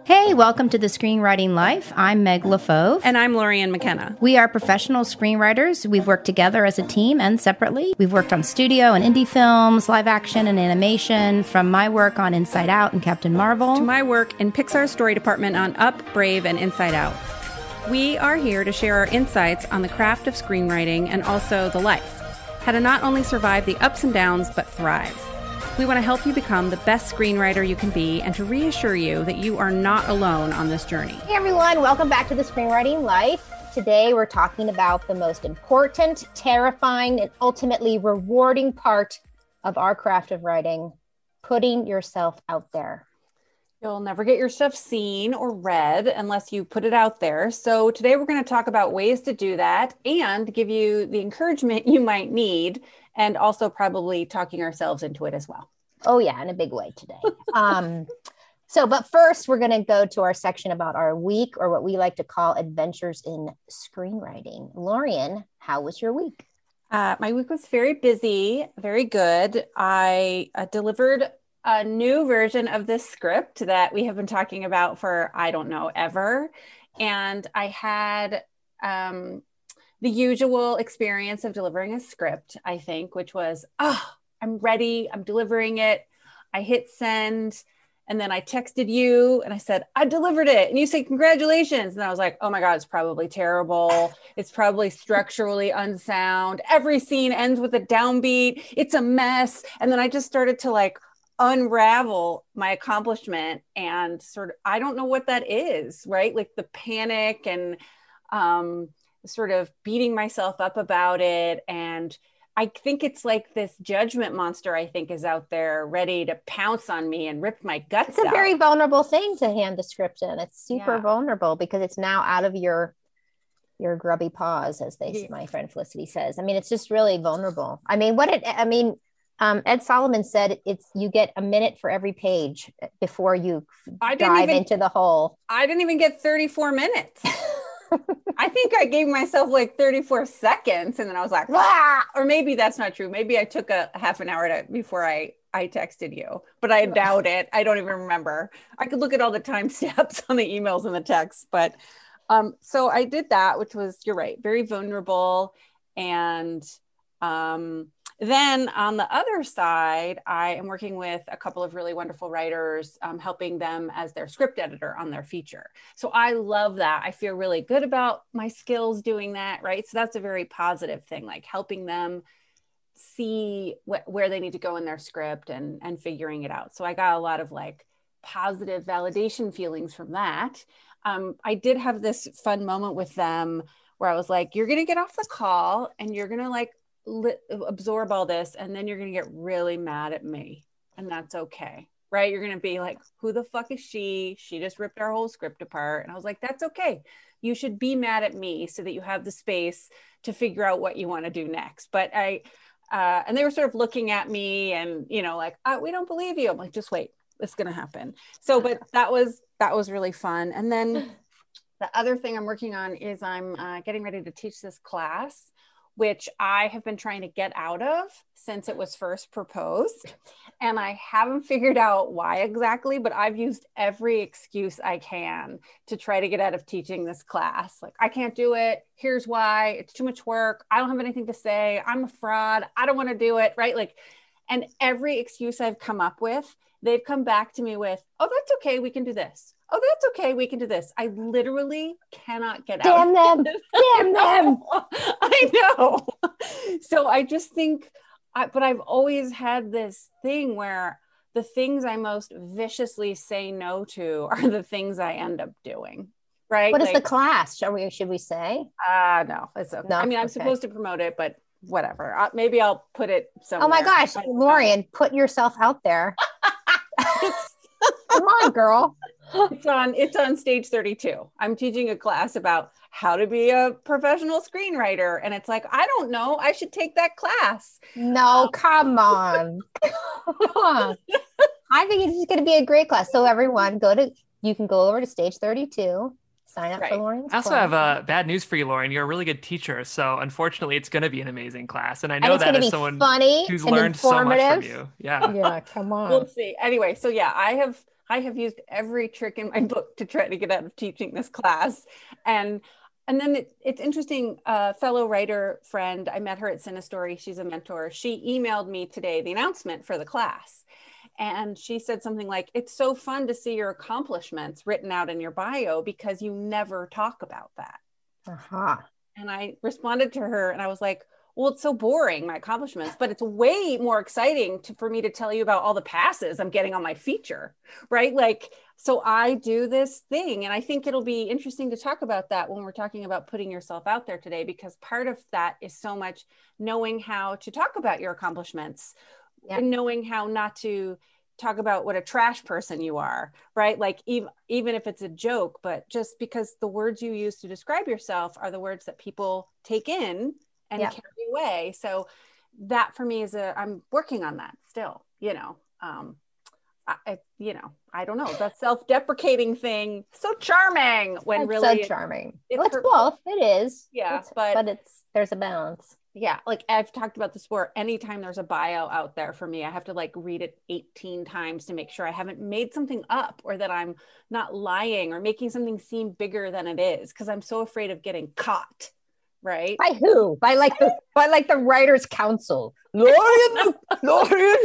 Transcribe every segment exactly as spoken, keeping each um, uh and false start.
Hey, welcome to the Screenwriting Life. I'm Meg LaFauve. And I'm Lorianne McKenna. We are professional screenwriters. We've worked together as a team and separately. We've worked on studio and indie films, live action and animation, from my work on Inside Out and Captain Marvel, to my work in Pixar's story department on Up, Brave, and Inside Out. We are here to share our insights on the craft of screenwriting and also the life. How to not only survive the ups and downs, but thrive. We want to help you become the best screenwriter you can be and to reassure you that you are not alone on this journey. Hey everyone, welcome back to the Screenwriting Life. Today we're talking about the most important, terrifying, and ultimately rewarding part of our craft of writing, putting yourself out there. You'll never get your stuff seen or read unless you put it out there. So today we're going to talk about ways to do that and give you the encouragement you might need, and also probably talking ourselves into it as well. Oh yeah, in a big way today. um, so, but first we're going to go to our section about our week, or what we like to call adventures in screenwriting. Lorianne, how was your week? Uh, my week was very busy, very good. I uh, delivered a new version of this script that we have been talking about for, I don't know, ever. And I had um, the usual experience of delivering a script, I think, which was, oh, I'm ready. I'm delivering it. I hit send. And then I texted you and I said, I delivered it. And you said, congratulations. And I was like, oh my God, it's probably terrible. It's probably structurally unsound. Every scene ends with a downbeat. It's a mess. And then I just started to like unravel my accomplishment and sort of, I don't know what that is, right? Like the panic and um, sort of beating myself up about it. And I think it's like this judgment monster, I think, is out there ready to pounce on me and rip my guts out. It's a out. very vulnerable thing to hand the script in. It's super Yeah. vulnerable because it's now out of your your grubby paws, as they Yeah. my friend Felicity says. I mean, it's just really vulnerable. I mean, what it, I mean, um, Ed Solomon said it's you get a minute for every page before you I didn't dive even, into the hole. I didn't even get thirty-four minutes. I think I gave myself like thirty-four seconds and then I was like, ah! Or maybe that's not true. Maybe I took a half an hour to, before I, I texted you, but I doubt it. I don't even remember. I could look at all the timestamps on the emails and the texts, but um, so I did that, which was, you're right, very vulnerable. And um, then on the other side, I am working with a couple of really wonderful writers, um, helping them as their script editor on their feature. So I love that. I feel really good about my skills doing that, right? So that's a very positive thing, like helping them see wh- where they need to go in their script and, and figuring it out. So I got a lot of like positive validation feelings from that. Um, I did have this fun moment with them where I was like, you're going to get off the call and you're going to like Li- absorb all this, and then you're going to get really mad at me, and that's okay, right? You're going to be like, who the fuck is she? She just ripped our whole script apart. And I was like, that's okay. You should be mad at me so that you have the space to figure out what you want to do next. But I, uh, and they were sort of looking at me and, you know, like, oh, we don't believe you. I'm like, just wait, it's going to happen. So, but that was, that was really fun. And then the other thing I'm working on is I'm uh, getting ready to teach this class, which I have been trying to get out of since it was first proposed. And I haven't figured out why exactly, but I've used every excuse I can to try to get out of teaching this class. Like, I can't do it. Here's why. It's too much work. I don't have anything to say. I'm a fraud. I don't want to do it, right? Like, and every excuse I've come up with, they've come back to me with, oh, that's okay. We can do this. Oh, that's okay. We can do this. I literally cannot get out. Damn them. Damn them. I know. So I just think, I, but I've always had this thing where the things I most viciously say no to are the things I end up doing. Right. What is like, the class? Shall we, should we say? Uh, no, it's okay. No? I mean, I'm Okay. supposed to promote it, but whatever. Uh, maybe I'll put it somewhere. Oh my gosh, But, Lorianne, put yourself out there. Come on, girl. It's on, it's on stage thirty-two. I'm teaching a class about how to be a professional screenwriter. And it's like, I don't know, I should take that class. No, come on. Come on. I think it's going to be a great class. So everyone go to, you can go over to stage thirty-two, sign up Right. for Lorianne's I also class. have uh, bad news for you, Lauren. You're a really good teacher, so unfortunately, it's going to be an amazing class. And I And know it's that gonna as be someone funny who's and learned so much from informative. you. Yeah. Yeah, come on. We'll see. Anyway, so yeah, I have I have used every trick in my book to try to get out of teaching this class. And and then it, it's interesting, a uh, fellow writer friend, I met her at Cinestory. She's a mentor. She emailed me today the announcement for the class. And she said something like, it's so fun to see your accomplishments written out in your bio because you never talk about that. Uh-huh. And I responded to her and I was like, well, it's so boring, my accomplishments, but it's way more exciting to, for me to tell you about all the passes I'm getting on my feature, right? Like, so I do this thing, and I think it'll be interesting to talk about that when we're talking about putting yourself out there today, because part of that is so much knowing how to talk about your accomplishments, yeah. and knowing how not to talk about what a trash person you are, right? Like even, even if it's a joke, but just because the words you use to describe yourself are the words that people take in and yeah. carry away. So that for me is a, I'm working on that still, you know, um, I, I, you know, I don't know, that self-deprecating thing, so charming when it's really so charming. It's, well, it's both. It is. Yeah. It's, but, but it's, there's a balance. Yeah. Like I've talked about this before. Anytime there's a bio out there for me, I have to like read it eighteen times to make sure I haven't made something up or that I'm not lying or making something seem bigger than it is. Cause I'm so afraid of getting caught. Right. By who? By like the by like the Writers' Council. Lorian, Lorian,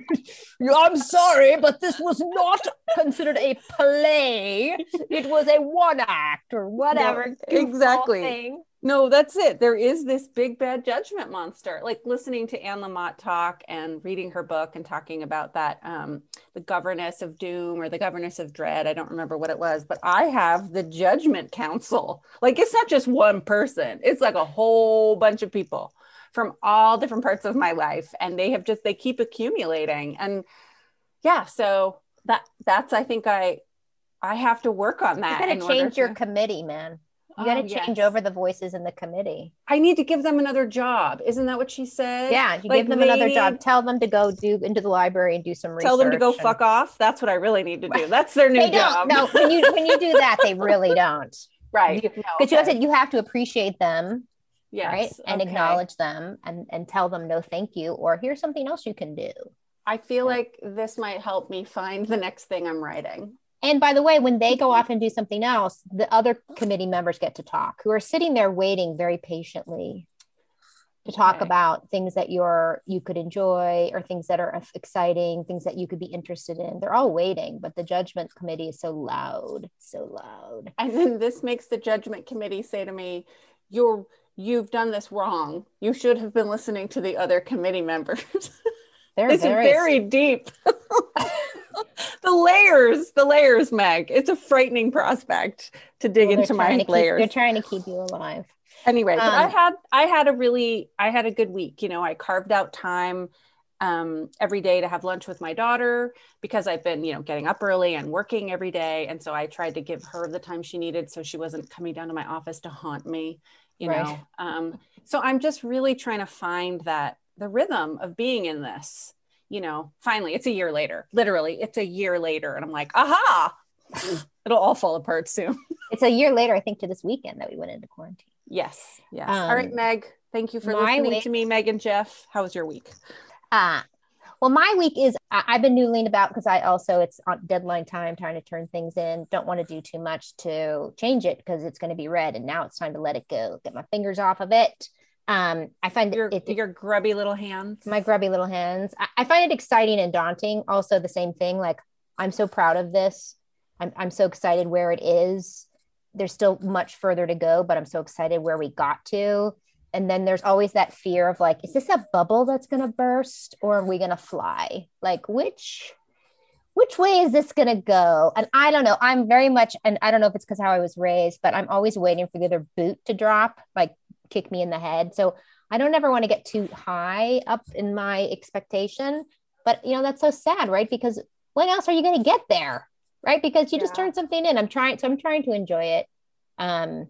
I'm sorry, but this was not considered a play. It was a one act or whatever. No, exactly. Thing. No, that's it. There is this big bad judgment monster. Like listening to Anne Lamott talk and reading her book and talking about that, um, the governess of doom or the governess of dread. I don't remember what it was, but I have the judgment council. Like it's not just one person. It's like a whole bunch of people from all different parts of my life. And they have just, they keep accumulating. And yeah, so that that's, I think I, I have to work on that. You gotta change your to... committee, man. You got to oh, change yes. over the voices in the committee. I need to give them another job. Isn't that what she said? Yeah, you like give them another job. Tell them to go do into the library and do some research. Tell them to go and... fuck off. That's what I really need to do. That's their new they job. Don't. No, when you when you do that, they really don't. Right. Because no, you have to you have to appreciate them. Yes. Right. And okay. acknowledge them and and tell them no, thank you, or here's something else you can do. I feel yeah. like this might help me find the next thing I'm writing. And by the way, when they go off and do something else, the other committee members get to talk, who are sitting there waiting very patiently to talk okay. about things that you're you could enjoy or things that are exciting, things that you could be interested in. They're all waiting, but the judgment committee is so loud, so loud. And then this makes the judgment committee say to me, "You're you've done this wrong. You should have been listening to the other committee members." They're this very... is very deep. The layers, the layers, Meg. It's a frightening prospect to dig well, into my keep, layers. They're trying to keep you alive. Anyway, um, but I had I had a really I had a good week. You know, I carved out time um, every day to have lunch with my daughter because I've been, you know, getting up early and working every day, and so I tried to give her the time she needed so she wasn't coming down to my office to haunt me. You right. know, um, so I'm just really trying to find that the rhythm of being in this. You know, finally, it's a year later. Literally, it's a year later. And I'm like, aha, it'll all fall apart soon. It's a year later, I think, to this weekend that we went into quarantine. Yes. Yes. Um, all right, Meg. Thank you for listening week, to me, Meg and Jeff. How was your week? Uh, well, my week is, I, I've been noodling about because I also, it's on deadline time, trying to turn things in. Don't want to do too much to change it because it's going to be red. And now it's time to let it go. Get my fingers off of it. Um, I find your, it, your grubby little hands, my grubby little hands. I, I find it exciting and daunting. Also the same thing. Like I'm so proud of this. I'm, I'm so excited where it is. There's still much further to go, but I'm so excited where we got to. And then there's always that fear of like, is this a bubble that's going to burst or are we going to fly? Like which, which way is this going to go? And I don't know. I'm very much, and I don't know if it's because how I was raised, but I'm always waiting for the other boot to drop, like kick me in the head. So I don't ever want to get too high up in my expectation, but you know, that's so sad, right? Because when else are you going to get there? Right. Because you yeah. just turned something in. I'm trying. So I'm trying to enjoy it. Um,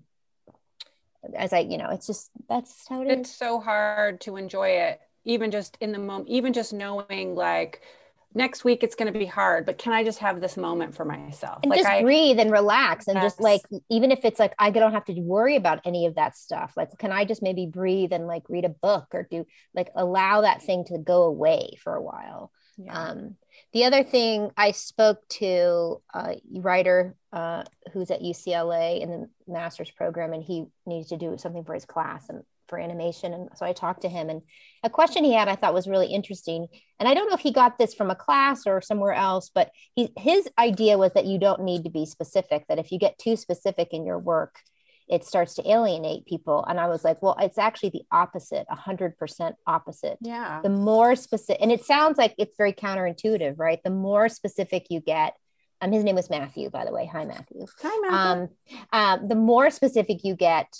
as I, you know, it's just, that's how it it's is. It's so hard to enjoy it. Even just in the moment, even just knowing like, next week it's going to be hard, but can I just have this moment for myself? And like just I, breathe and relax and just like, even if it's like, I don't have to worry about any of that stuff. Like, can I just maybe breathe and like read a book or do like, allow that thing to go away for a while? Yeah. Um, the other thing, I spoke to a writer uh, who's at U C L A in the master's program, and he needed to do something for his class and for animation. And so I talked to him, and a question he had I thought was really interesting. And I don't know if he got this from a class or somewhere else, but he, his idea was that you don't need to be specific, that if you get too specific in your work, it starts to alienate people. And I was like, well, it's actually the opposite, a hundred percent opposite. Yeah. The more specific, and it sounds like it's very counterintuitive, right? The more specific you get, um, his name was Matthew, by the way. Hi, Matthew. Hi, Matthew. Um, um, the more specific you get,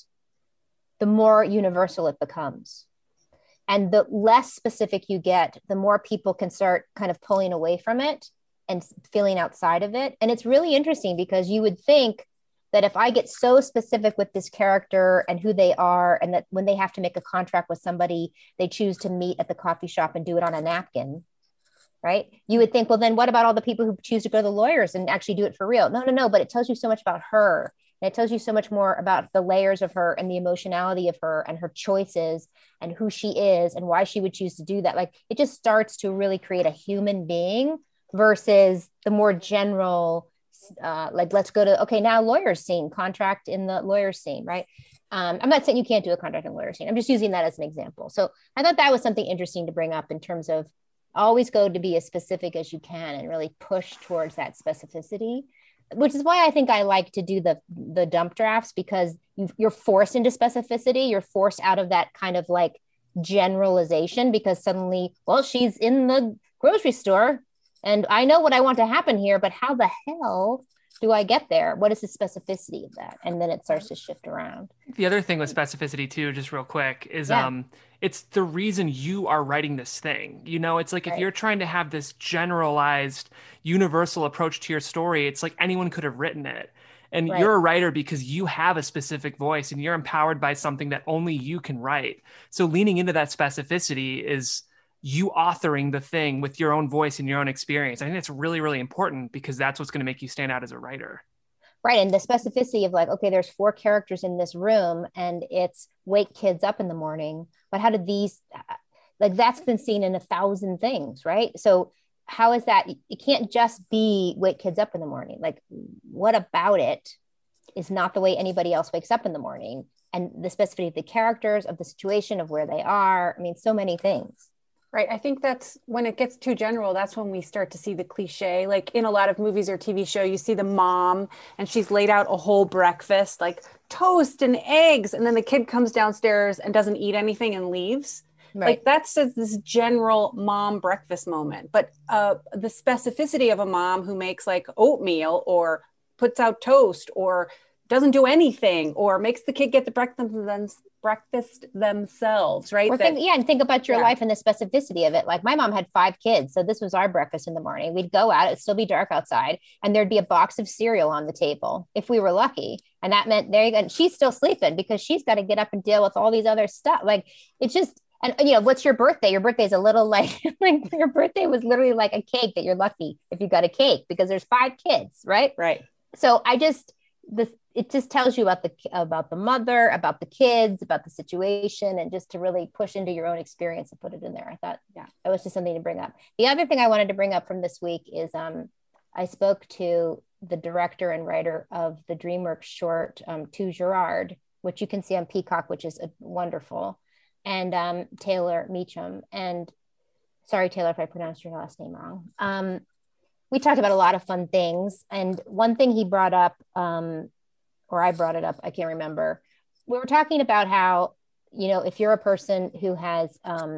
the more universal it becomes. And the less specific you get, the more people can start kind of pulling away from it and feeling outside of it. And it's really interesting because you would think that if I get so specific with this character and who they are, and that when they have to make a contract with somebody, they choose to meet at the coffee shop and do it on a napkin, right? You would think, well, then what about all the people who choose to go to the lawyers and actually do it for real? No, no, no. But it tells you so much about her. And it tells you so much more about the layers of her and the emotionality of her and her choices and who she is and why she would choose to do that. Like, it just starts to really create a human being versus the more general, uh, like, let's go to, okay, now lawyer's scene, contract in the lawyer's scene, right? Um, I'm not saying you can't do a contract in the lawyer's scene. I'm just using that as an example. So I thought that was something interesting to bring up in terms of always go to be as specific as you can and really push towards that specificity, which is why I think I like to do the, the dump drafts, because you, you're forced into specificity. You're forced out of that kind of like generalization, because suddenly, well, she's in the grocery store and I know what I want to happen here, but how the hell do I get there? What is the specificity of that? And then it starts to shift around. The other thing with specificity too, just real quick, is Yeah. um, it's the reason you are writing this thing. You know, it's like if Right. you're trying to have this generalized, universal approach to your story, it's like anyone could have written it. And Right. you're a writer because you have a specific voice and you're empowered by something that only you can write. So leaning into that specificity is you authoring the thing with your own voice and your own experience. I think that's really, really important because that's what's going to make you stand out as a writer. Right. And the specificity of like, okay, there's four characters in this room and it's wake kids up in the morning. But how did these, like, that's been seen in a thousand things, right? So how is that? It can't just be wake kids up in the morning. Like, what about it is not the way anybody else wakes up in the morning? And the specificity of the characters, of the situation, of where they are. I mean, so many things. Right. I think that's when it gets too general, that's when we start to see the cliche. Like in a lot of movies or T V show, you see the mom and she's laid out a whole breakfast, like toast and eggs. And then the kid comes downstairs and doesn't eat anything and leaves. Right. Like that's this general mom breakfast moment. But uh, the specificity of a mom who makes like oatmeal or puts out toast or doesn't do anything or makes the kid get the breakfast them, breakfast themselves, right? Or that, think, yeah, and think about your yeah. life and the specificity of it. Like my mom had five kids, so this was our breakfast in the morning. We'd go out, it'd still be dark outside, and there'd be a box of cereal on the table if we were lucky. And that meant there you go. And she's still sleeping because she's got to get up and deal with all these other stuff. Like it's just, and you know, what's your birthday? Your birthday is a little like, like your birthday was literally like a cake that you're lucky if you got a cake because there's five kids, right? Right. So I just, this, it just tells you about the about the mother, about the kids, about the situation, and just to really push into your own experience and put it in there. I thought, yeah, that was just something to bring up. The other thing I wanted to bring up from this week is um, I spoke to the director and writer of the DreamWorks short, um, To Gerard, which you can see on Peacock, which is uh, wonderful, and um, Taylor Meacham. And sorry, Taylor, if I pronounced your last name wrong. Um, we talked about a lot of fun things, and one thing he brought up. Um, or I brought it up, I can't remember. We were talking about how, you know, if you're a person who has um,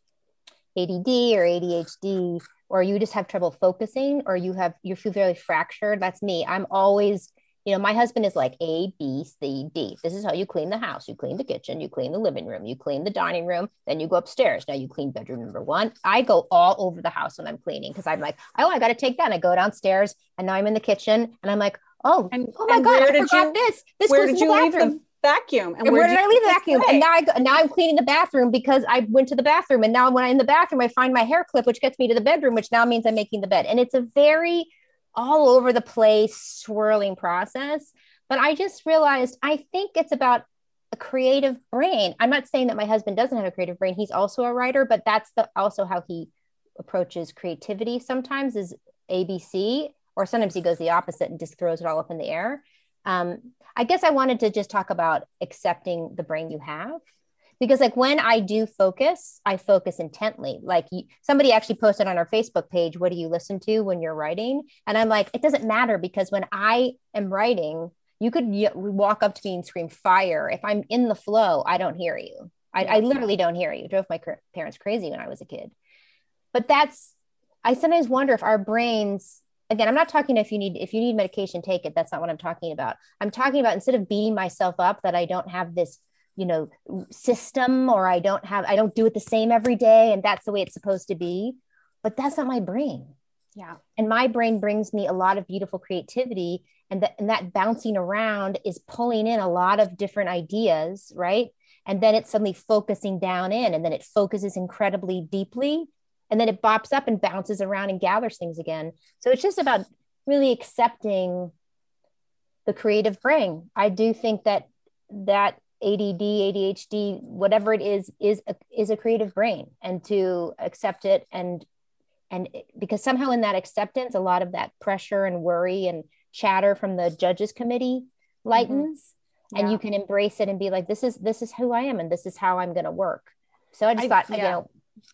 A D D or A D H D, or you just have trouble focusing, or you have, you feel very fractured, that's me. I'm always, you know, my husband is like A, B, C, D. This is how you clean the house. You clean the kitchen, you clean the living room, you clean the dining room, then you go upstairs. Now you clean bedroom number one. I go all over the house when I'm cleaning because I'm like, oh, I got to take that. And I go downstairs and now I'm in the kitchen and I'm like, oh, And, oh my and God, where I did forgot you, this. This where goes did in the you leave bathroom. the vacuum? And where did I leave the vacuum? play? And now I go, now I'm cleaning the bathroom because I went to the bathroom. And now when I'm in the bathroom, I find my hair clip, which gets me to the bedroom, which now means I'm making the bed. And it's a very all over the place swirling process. But I just realized, I think it's about a creative brain. I'm not saying that my husband doesn't have a creative brain. He's also a writer, but that's the, also how he approaches creativity sometimes is A B C, or sometimes he goes the opposite and just throws it all up in the air. Um, I guess I wanted to just talk about accepting the brain you have. Because like when I do focus, I focus intently. Like you, somebody actually posted on our Facebook page, what do you listen to when you're writing? And I'm like, it doesn't matter, because when I am writing, you could y- walk up to me and scream fire. If I'm in the flow, I don't hear you. I, I literally don't hear you. It drove my cr- parents crazy when I was a kid. But that's, I sometimes wonder if our brains, again, I'm not talking if you need, if you need medication, take it. That's not what I'm talking about. I'm talking about, instead of beating myself up that I don't have this, you know, system, or I don't have, I don't do it the same every day, and that's the way it's supposed to be, but that's not my brain. Yeah. And my brain brings me a lot of beautiful creativity, and that, and that bouncing around is pulling in a lot of different ideas, right? And then it's suddenly focusing down in, and then it focuses incredibly deeply, and then it bops up and bounces around and gathers things again. So it's just about really accepting the creative brain. I do think that that A D D, A D H D, whatever it is, is a, is a creative brain, and to accept it. And, and because somehow in that acceptance, a lot of that pressure and worry and chatter from the judges committee lightens, mm-hmm. yeah. and you can embrace it and be like, this is, this is who I am, and this is how I'm going to work. So I just I, thought, yeah. you know,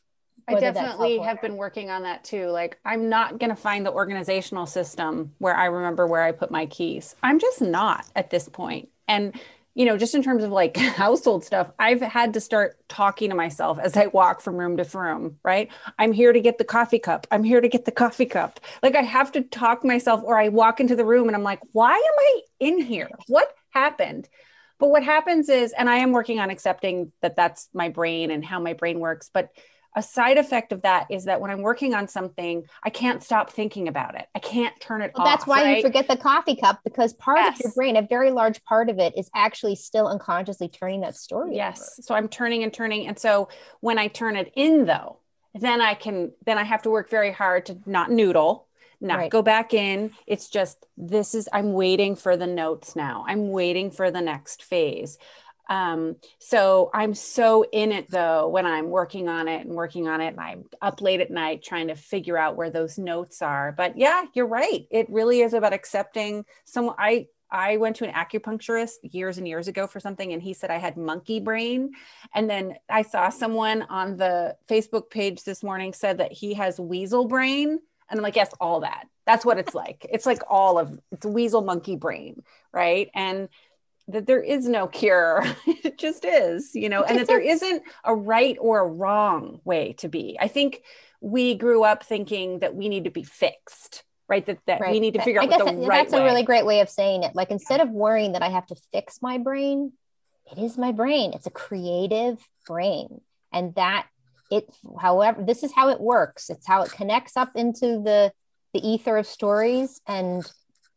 I definitely have been working on that too. Like, I'm not going to find the organizational system where I remember where I put my keys. I'm just not at this point. And you know, just in terms of like household stuff, I've had to start talking to myself as I walk from room to room, right? I'm here to get the coffee cup. I'm here to get the coffee cup. Like, I have to talk myself, or I walk into the room and I'm like, why am I in here? What happened? But what happens is, and I am working on accepting that that's my brain and how my brain works, but a side effect of that is that when I'm working on something, I can't stop thinking about it. I can't turn it well, off. That's why right? you forget the coffee cup, because part yes. of your brain, a very large part of it, is actually still unconsciously turning that story Yes. over. So I'm turning and turning. And so when I turn it in though, then I can, then I have to work very hard to not noodle, not right. go back in. It's just, this is, I'm waiting for the notes now. I'm waiting for the next phase. Um, so I'm so in it though, when I'm working on it and working on it, and I'm up late at night trying to figure out where those notes are. But yeah, you're right. It really is about accepting someone. I, I went to an acupuncturist years and years ago for something, and he said I had monkey brain. And then I saw someone on the Facebook page this morning said that he has weasel brain. And I'm like, yes, all that. That's what it's like. It's like all of, it's weasel monkey brain. Right. And that there is no cure. It just is, you know, and that there isn't a right or a wrong way to be. I think we grew up thinking that we need to be fixed, right? That, that right. we need to figure I out guess what the that, right that's way. a really great way of saying it. Like, instead of worrying that I have to fix my brain, it is my brain. It's a creative brain. And that it, however, this is how it works. It's how it connects up into the, the ether of stories. And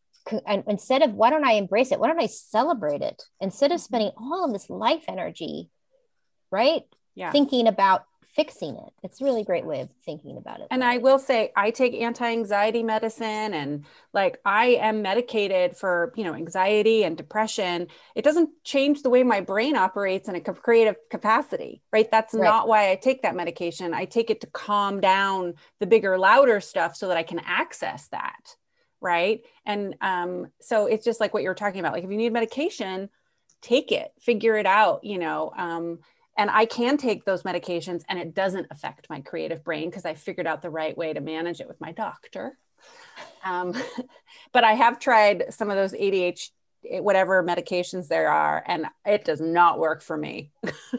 And instead of, why don't I embrace it? Why don't I celebrate it? Instead of spending all of this life energy, right? Yeah. Thinking about fixing it. It's a really great way of thinking about it. And I will say, I take anti-anxiety medicine, and like, I am medicated for, you know, anxiety and depression. It doesn't change the way my brain operates in a creative capacity, right? That's right. not why I take that medication. I take it to calm down the bigger, louder stuff so that I can access that. Right. And um, so it's just like what you're talking about. Like, if you need medication, take it, figure it out, you know, um, and I can take those medications and it doesn't affect my creative brain because I figured out the right way to manage it with my doctor. Um, but I have tried some of those A D H D, whatever medications there are, and it does not work for me.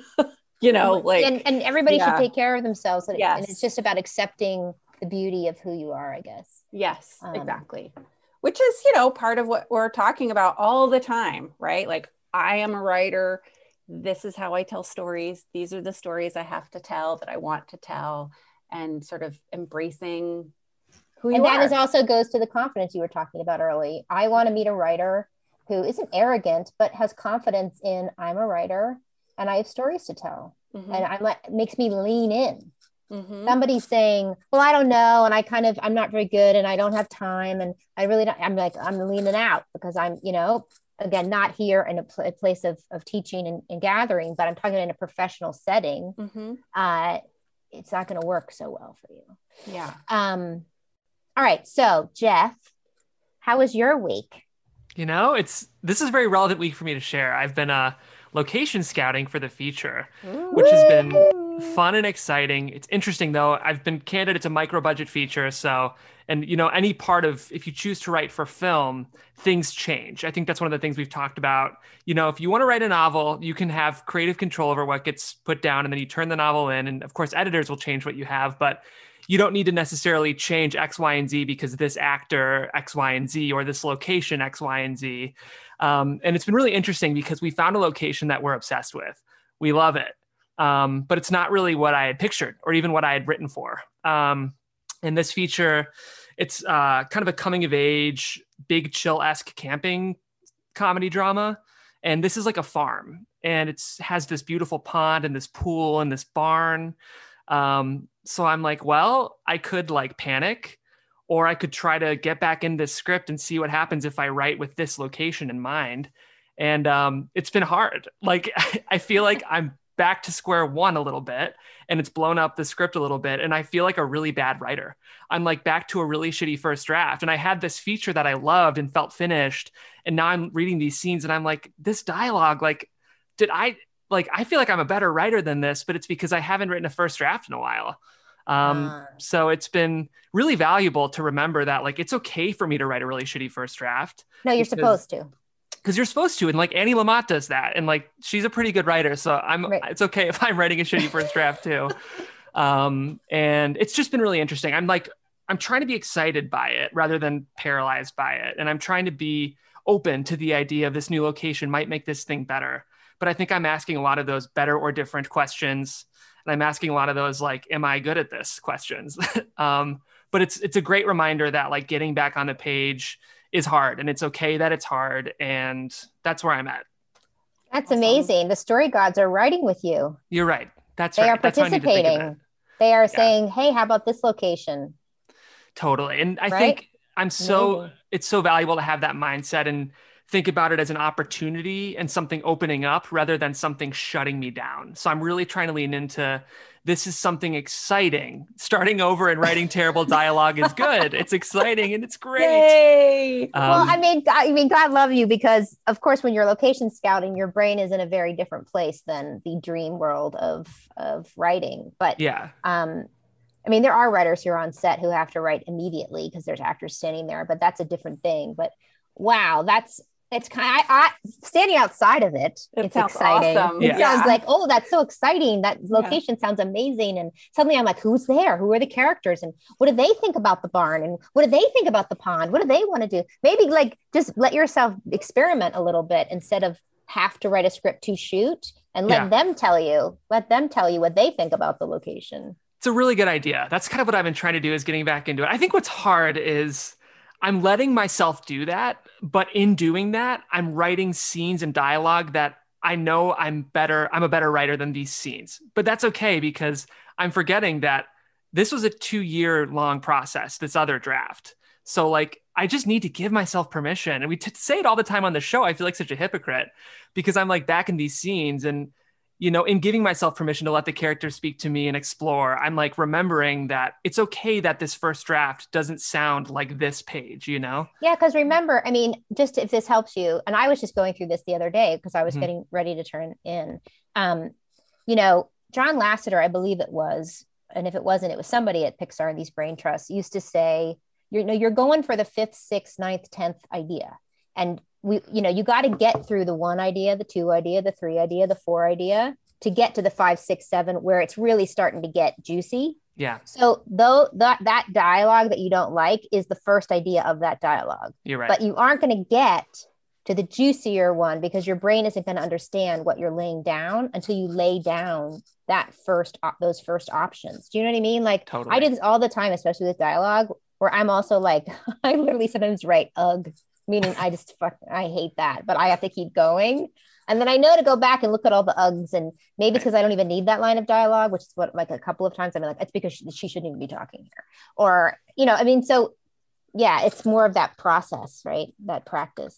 You know, like, and, and everybody yeah. should take care of themselves. And, yes. and it's just about accepting the beauty of who you are, I guess. Yes, um, exactly. Which is, you know, part of what we're talking about all the time, right? Like, I am a writer. This is how I tell stories. These are the stories I have to tell that I want to tell, and sort of embracing who you and are. And that is also goes to the confidence you were talking about early. I want to meet a writer who isn't arrogant, but has confidence in, I'm a writer and I have stories to tell. Mm-hmm. And I'm like, it makes me lean in. Mm-hmm. Somebody's saying, well, I don't know. And I kind of, I'm not very good and I don't have time. And I really don't, I'm like, I'm leaning out because I'm, you know, again, not here in a, pl- a place of, of teaching and, and gathering, but I'm talking in a professional setting. Mm-hmm. Uh, it's not going to work so well for you. Yeah. Um, all right. So Jeff, how was your week? You know, it's this is a very relevant week for me to share. I've been uh, location scouting for the feature, which has been fun and exciting. It's interesting though. I've been candid. It's a micro budget feature, so and you know, any part of if you choose to write for film, things change. I think that's one of the things we've talked about. You know, if you want to write a novel, you can have creative control over what gets put down, and then you turn the novel in, and of course, editors will change what you have, but you don't need to necessarily change X, Y, and Z because this actor X, Y, and Z, or this location X, Y, and Z. Um, and it's been really interesting because we found a location that we're obsessed with. We love it. Um, but it's not really what I had pictured or even what I had written for. Um, and this feature, it's uh, kind of a coming of age, Big Chill-esque camping comedy drama. And this is like a farm. And it has this beautiful pond and this pool and this barn. Um, so I'm like, well, I could like panic, or I could try to get back in this script and see what happens if I write with this location in mind. And um, it's been hard. Like, I feel like I'm back to square one a little bit, and it's blown up the script a little bit. And I feel like a really bad writer. I'm like back to a really shitty first draft. And I had this feature that I loved and felt finished. And now I'm reading these scenes and I'm like, this dialogue, like, did I, like, I feel like I'm a better writer than this, but it's because I haven't written a first draft in a while. Um, uh. So it's been really valuable to remember that, like, it's okay for me to write a really shitty first draft. No, you're because, supposed to. Because you're supposed to. And like Annie Lamott does that. And like, she's a pretty good writer. So I'm, right. It's okay if I'm writing a shitty first draft too. Um, and it's just been really interesting. I'm like, I'm trying to be excited by it rather than paralyzed by it. And I'm trying to be open to the idea of this new location might make this thing better. But I think I'm asking a lot of those better or different questions. And I'm asking a lot of those, like, am I good at this questions? um, but it's it's a great reminder that like getting back on the page is hard, and it's okay that it's hard. And that's where I'm at. That's awesome. Amazing. The story gods are writing with you. You're right. That's they right. Are participating. They are yeah. saying, hey, how about this location? Totally. And I right? think I'm so, amazing. It's so valuable to have that mindset and think about it as an opportunity and something opening up rather than something shutting me down. So I'm really trying to lean into, this is something exciting. Starting over and writing terrible dialogue is good. It's exciting and it's great. Yay. Um, well, I mean, I mean, God love you, because of course, when you're location scouting, your brain is in a very different place than the dream world of, of writing. But yeah, um, I mean, there are writers here on set who have to write immediately because there's actors standing there, but that's a different thing. But wow, that's, it's kind of, I, I standing outside of it. It it's sounds exciting. awesome. It Yeah. sounds like, oh, that's so exciting. That location Yeah. sounds amazing. And suddenly I'm like, who's there? Who are the characters? And what do they think about the barn? And what do they think about the pond? What do they want to do? Maybe like just let yourself experiment a little bit instead of have to write a script to shoot, and let Yeah. them tell you, let them tell you what they think about the location. It's a really good idea. That's kind of what I've been trying to do, is getting back into it. I think what's hard is I'm letting myself do that, but in doing that, I'm writing scenes and dialogue that I know I'm better, I'm a better writer than these scenes. But that's okay, because I'm forgetting that this was a two year long process, this other draft. So like, I just need to give myself permission. And we t- say it all the time on the show. I feel like such a hypocrite because I'm like back in these scenes, and you know, in giving myself permission to let the characters speak to me and explore, I'm like remembering that it's okay that this first draft doesn't sound like this page, you know? Yeah, because remember, I mean, just if this helps you, and I was just going through this the other day because I was mm-hmm. getting ready to turn in, um, you know, John Lasseter, I believe it was, and if it wasn't, it was somebody at Pixar in these brain trusts, used to say, you know, you're going for the fifth, sixth, ninth, tenth idea. And we, you know, you got to get through the one idea, the two idea, the three idea, the four idea to get to the five, six, seven, where it's really starting to get juicy. Yeah. So though that, that dialogue that you don't like is the first idea of that dialogue. You're right. But you aren't going to get to the juicier one because your brain isn't going to understand what you're laying down until you lay down that first, those first options. Do you know what I mean? Like totally. I do this all the time, especially with dialogue, where I'm also like, I literally sometimes write ugh. Meaning I just fuck, I hate that, but I have to keep going. And then I know to go back and look at all the uggs, and maybe because I don't even need that line of dialogue, which is what, like a couple of times I'm like, it's because she, she shouldn't even be talking here. Or, you know, I mean, so yeah, it's more of that process, right? That practice.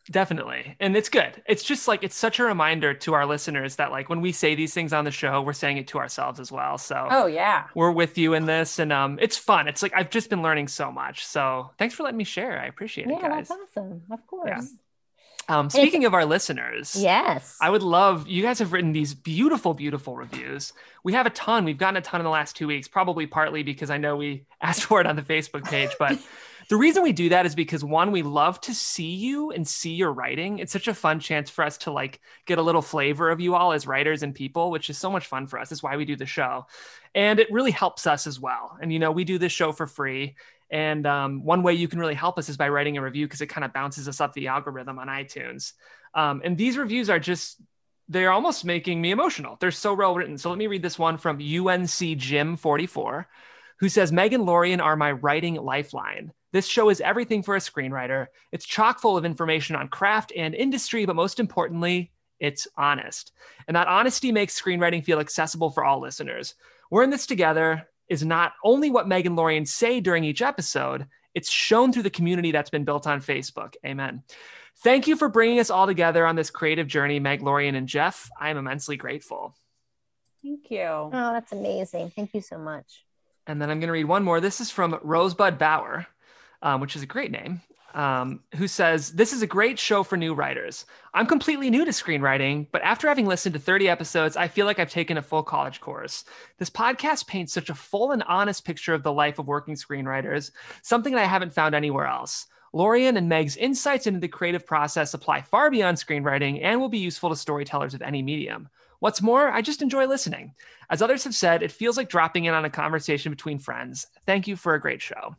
Definitely. And it's good. It's just like, it's such a reminder to our listeners that like when we say these things on the show, we're saying it to ourselves as well. So oh yeah, we're with you in this, and um, it's fun. It's like, I've just been learning so much. So thanks for letting me share. I appreciate yeah, it, guys. that's awesome. Of course. Yeah. Um, speaking of our listeners, yes, I would love, you guys have written these beautiful, beautiful reviews. We have a ton. We've gotten a ton in the last two weeks, probably partly because I know we asked for it on the Facebook page, but the reason we do that is because one, we love to see you and see your writing. It's such a fun chance for us to like get a little flavor of you all as writers and people, which is so much fun for us. That's why we do the show. And it really helps us as well. And, you know, we do this show for free. And um, one way you can really help us is by writing a review, because it kind of bounces us up the algorithm on iTunes. Um, and these reviews are just, they're almost making me emotional. They're so well written. So let me read this one from U N C Jim forty-four, who says, Meg and Lorian are my writing lifeline. This show is everything for a screenwriter. It's chock full of information on craft and industry, but most importantly, it's honest. And that honesty makes screenwriting feel accessible for all listeners. We're in this together is not only what Meg and Lorian say during each episode, it's shown through the community that's been built on Facebook. Amen. Thank you for bringing us all together on this creative journey, Meg, Lorian, and Jeff. I am immensely grateful. Thank you. Oh, that's amazing. Thank you so much. And then I'm going to read one more. This is from Rosebud Bauer, um, which is a great name, um, who says, this is a great show for new writers. I'm completely new to screenwriting, but after having listened to thirty episodes, I feel like I've taken a full college course. This podcast paints such a full and honest picture of the life of working screenwriters, something that I haven't found anywhere else. Lorian and Meg's insights into the creative process apply far beyond screenwriting and will be useful to storytellers of any medium. What's more, I just enjoy listening. As others have said, it feels like dropping in on a conversation between friends. Thank you for a great show.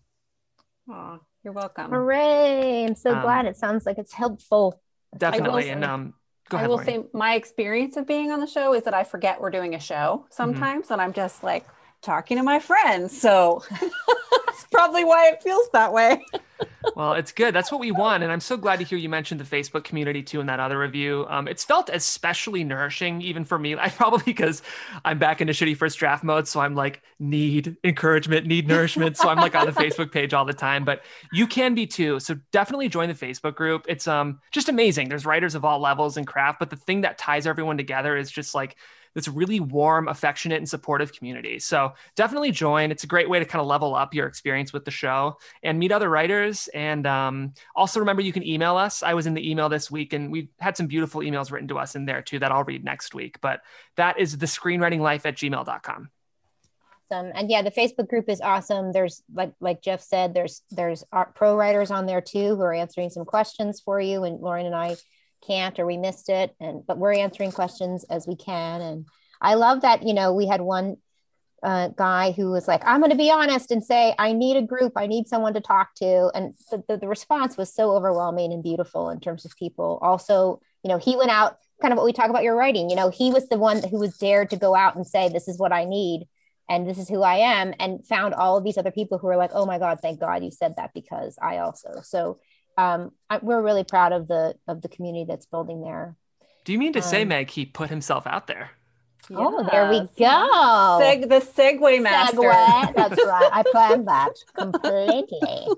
Aw, you're welcome. Hooray. I'm so Um, glad it sounds like it's helpful. Definitely. say- And um, go I ahead, will Lorian. say my experience of being on the show is that I forget we're doing a show sometimes, and I'm just like talking to my friends. So that's probably why it feels that way. Well, it's good. That's what we want. And I'm so glad to hear you mentioned the Facebook community too in that other review. Um, it's felt especially nourishing, even for me. I probably because I'm back into shitty first draft mode. So I'm like, need encouragement, need nourishment. So I'm like on the Facebook page all the time, but you can be too. So definitely join the Facebook group. It's um just amazing. There's writers of all levels and craft, but the thing that ties everyone together is just like this really warm, affectionate, and supportive community. So definitely join. It's a great way to kind of level up your experience with the show and meet other writers. And um, also remember, you can email us. I was in the email this week, and we had some beautiful emails written to us in there too that I'll read next week. But that is the screenwritinglife at gmail dot com. Awesome. And yeah, the Facebook group is awesome. There's like like Jeff said, there's there's art, pro writers on there too who are answering some questions for you. And Lauren and I can't, or we missed it, and but we're answering questions as we can. And I love that, you know, we had one uh, guy who was like, I'm going to be honest and say I need a group, I need someone to talk to, and the, the, the response was so overwhelming and beautiful in terms of people. Also, you know, he went out, kind of what we talk about your writing, you know, he was the one who was dared to go out and say, this is what I need and this is who I am, and found all of these other people who were like, oh my God, thank God you said that, because I also. So um, I, we're really proud of the of the community that's building there. Do you mean to say, Um, Meg, he put himself out there? Oh, there we Yes. go. Seg- the segue master. Segue. That's right. I planned that completely.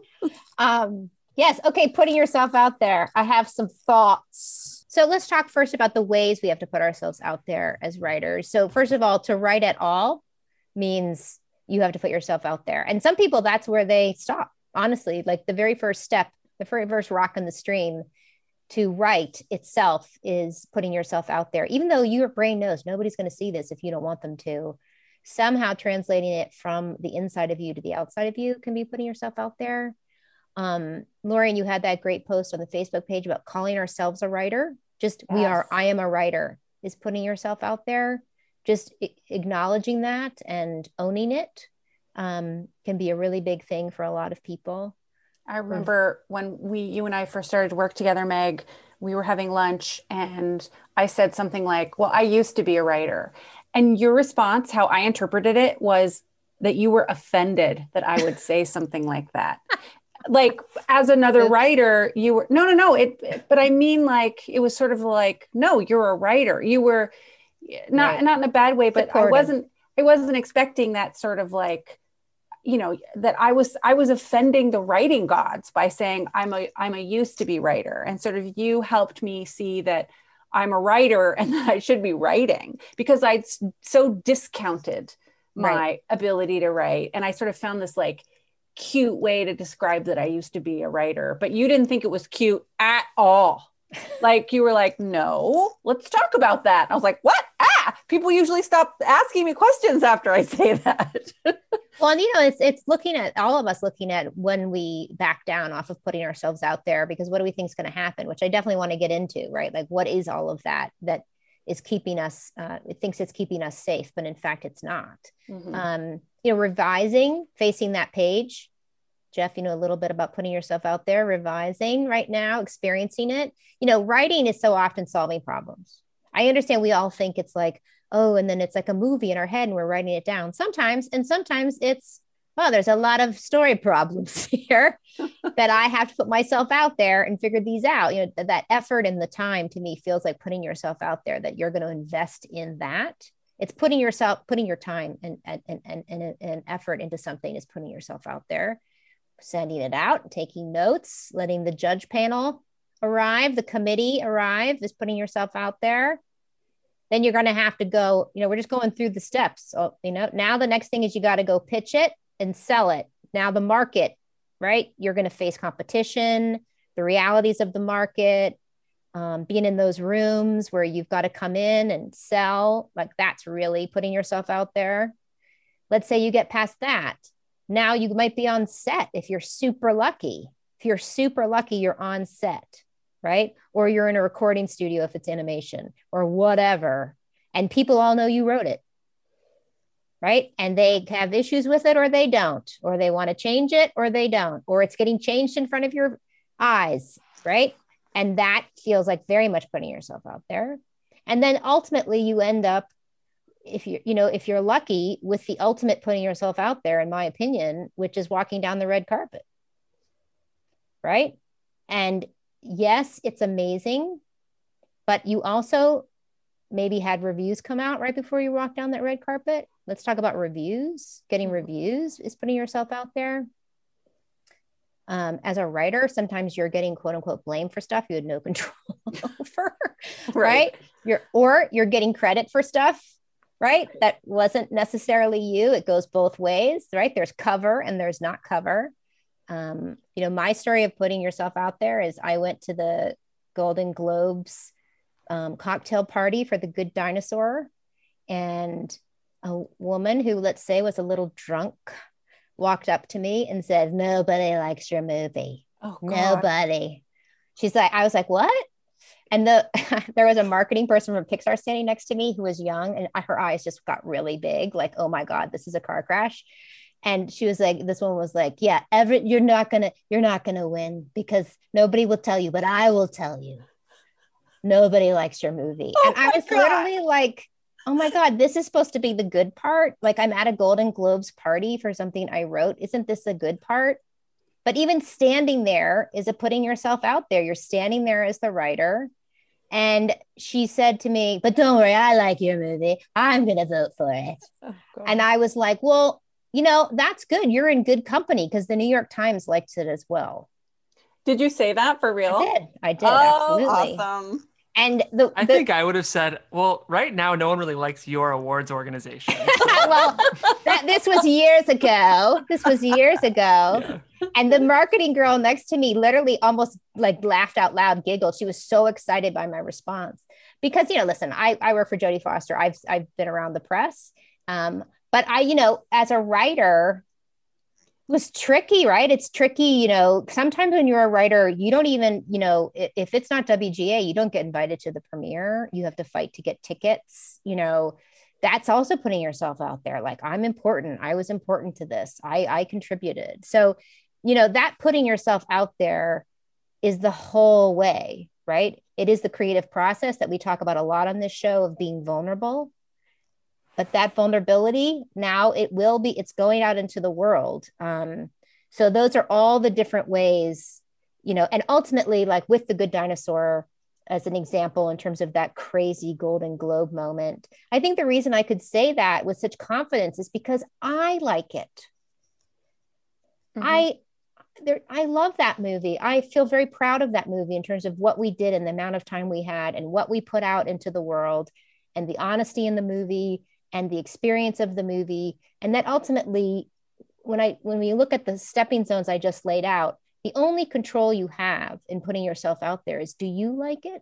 Um, yes. Okay. Putting yourself out there. I have some thoughts. So let's talk first about the ways we have to put ourselves out there as writers. So first of all, to write at all means you have to put yourself out there. And some people, that's where they stop. Honestly, like the very first step, the very first rock in the stream to write itself is putting yourself out there. Even though your brain knows nobody's going to see this if you don't want them to, somehow translating it from the inside of you to the outside of you can be putting yourself out there. Um, Lauren, you had that great post on the Facebook page about calling ourselves a writer. Just we Yes. are, I am a writer is putting yourself out there. Just a- acknowledging that and owning it um, can be a really big thing for a lot of people. I remember when we, you and I first started to work together, Meg, we were having lunch and I said something like, well, I used to be a writer. And your response, how I interpreted it, was that you were offended that I would say something like that. Like as another Oops. writer, you were, no, no, no. It, it- but I mean, like, it was sort of like, no, you're a writer. You were not, Right. not in a bad way, but I Supportive. wasn't, I wasn't expecting that sort of like, you know, that I was, I was offending the writing gods by saying I'm a, I'm a used to be writer. And sort of you helped me see that I'm a writer and that I should be writing, because I'd so discounted my right. ability to write. And I sort of found this like cute way to describe that I used to be a writer, but you didn't think it was cute at all. Like you were like, no, let's talk about that. And I was like, what? Ah, people usually stop asking me questions after I say that. Well, and you know, it's it's looking at all of us looking at when we back down off of putting ourselves out there, because what do we think is going to happen? Which I definitely want to get into, right? Like, what is all of that that is keeping us? Uh, it thinks it's keeping us safe, but in fact, it's not. Mm-hmm. Um, you know, revising, facing that page. Jeff, you know, a little bit about putting yourself out there, revising right now, experiencing it. You know, writing is so often solving problems. I understand we all think it's like, oh, and then it's like a movie in our head and we're writing it down sometimes. And sometimes it's, well, there's a lot of story problems here that I have to put myself out there and figure these out. You know, th- that effort and the time to me feels like putting yourself out there, that you're going to invest in that. It's putting yourself, putting your time and, and, and, and, and effort into something is putting yourself out there, sending it out, taking notes, letting the judge panel arrive, the committee arrive, is putting yourself out there. Then you're going to have to go, you know, we're just going through the steps. So, you know, now the next thing is you got to go pitch it and sell it. Now the market, right? You're going to face competition, the realities of the market, um, being in those rooms where you've got to come in and sell, like that's really putting yourself out there. Let's say you get past that. Now you might be on set if you're super lucky. If you're super lucky, you're on set, right? Or you're in a recording studio if it's animation or whatever. And people all know you wrote it, right? And they have issues with it or they don't, or they want to change it or they don't, or it's getting changed in front of your eyes, right? And that feels like very much putting yourself out there. And then ultimately you end up, if you, you know, if you're lucky, with the ultimate putting yourself out there, in my opinion, which is walking down the red carpet, right? And yes, it's amazing, but you also maybe had reviews come out right before you walk down that red carpet. Let's talk about reviews. Getting reviews is putting yourself out there. Um, as a writer, sometimes you're getting quote unquote blamed for stuff you had no control over, right? right? You're, or you're getting credit for stuff, right? That wasn't necessarily you. It goes both ways, right? There's cover and there's not cover. Um, you know, my story of putting yourself out there is I went to the Golden Globes um, cocktail party for The Good Dinosaur, and a woman who, let's say, was a little drunk walked up to me and said, "Nobody likes your movie." Oh, God. Nobody. She's like, I was like, what? And the there was a marketing person from Pixar standing next to me who was young, and her eyes just got really big, like, oh my God, this is a car crash. And she was like, this one was like, yeah, every, you're not gonna, you're not gonna win because nobody will tell you, but I will tell you. Nobody likes your movie. Oh, and I was God. literally like, oh my God, this is supposed to be the good part. Like, I'm at a Golden Globes party for something I wrote. Isn't this the good part? But even standing there is a putting yourself out there. You're standing there as the writer. And she said to me, but don't worry, I like your movie. I'm going to vote for it. Oh, and I was like, well, you know, that's good. You're in good company, because the New York Times likes it as well. Did you say that for real? I did. I did. Oh, absolutely. Awesome. And the, I the, think I would have said, well, right now, no one really likes your awards organization. So. Well, that, this was years ago. This was years ago. Yeah. And the marketing girl next to me literally almost like laughed out loud, giggled. She was so excited by my response because, you know, listen, I, I work for Jodie Foster. I've, I've been around the press. Um, but I, you know, as a writer, was tricky, right? It's tricky, you know, sometimes when you're a writer, you don't even, you know, if, if it's not W G A, you don't get invited to the premiere. You have to fight to get tickets, you know, that's also putting yourself out there. Like, I'm important. I was important to this. I, I contributed. So, you know, that putting yourself out there is the whole way, right? It is the creative process that we talk about a lot on this show of being vulnerable. But that vulnerability, now it will be, it's going out into the world. Um, so those are all the different ways, you know, and ultimately, like with The Good Dinosaur, as an example, in terms of that crazy Golden Globe moment, I think the reason I could say that with such confidence is because I like it. Mm-hmm. I there I love that movie. I feel very proud of that movie in terms of what we did and the amount of time we had and what we put out into the world and the honesty in the movie and the experience of the movie. And that ultimately, when I when we look at the stepping zones I just laid out, the only control you have in putting yourself out there is, do you like it?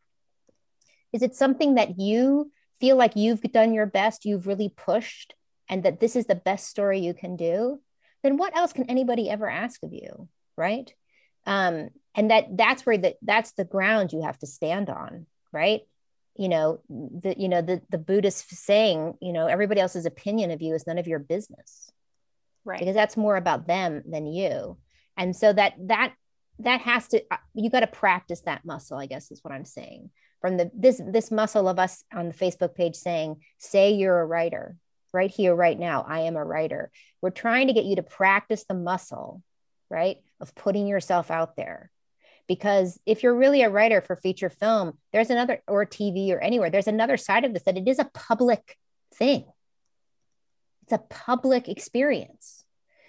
Is it something that you feel like you've done your best, you've really pushed, and that this is the best story you can do? Then what else can anybody ever ask of you, right? Um, and that that's where the, that's the ground you have to stand on, right? You know, the you know the the Buddhist saying, you know, everybody else's opinion of you is none of your business, right? Because that's more about them than you. And so that that that has to, you got to practice that muscle, I guess is what I'm saying. From the this this muscle of us on the Facebook page saying, say you're a writer. Right here, right now, I am a writer. We're trying to get you to practice the muscle, right, of putting yourself out there. Because if you're really a writer for feature film, there's another, or T V or anywhere, there's another side of this, that it is a public thing. It's a public experience.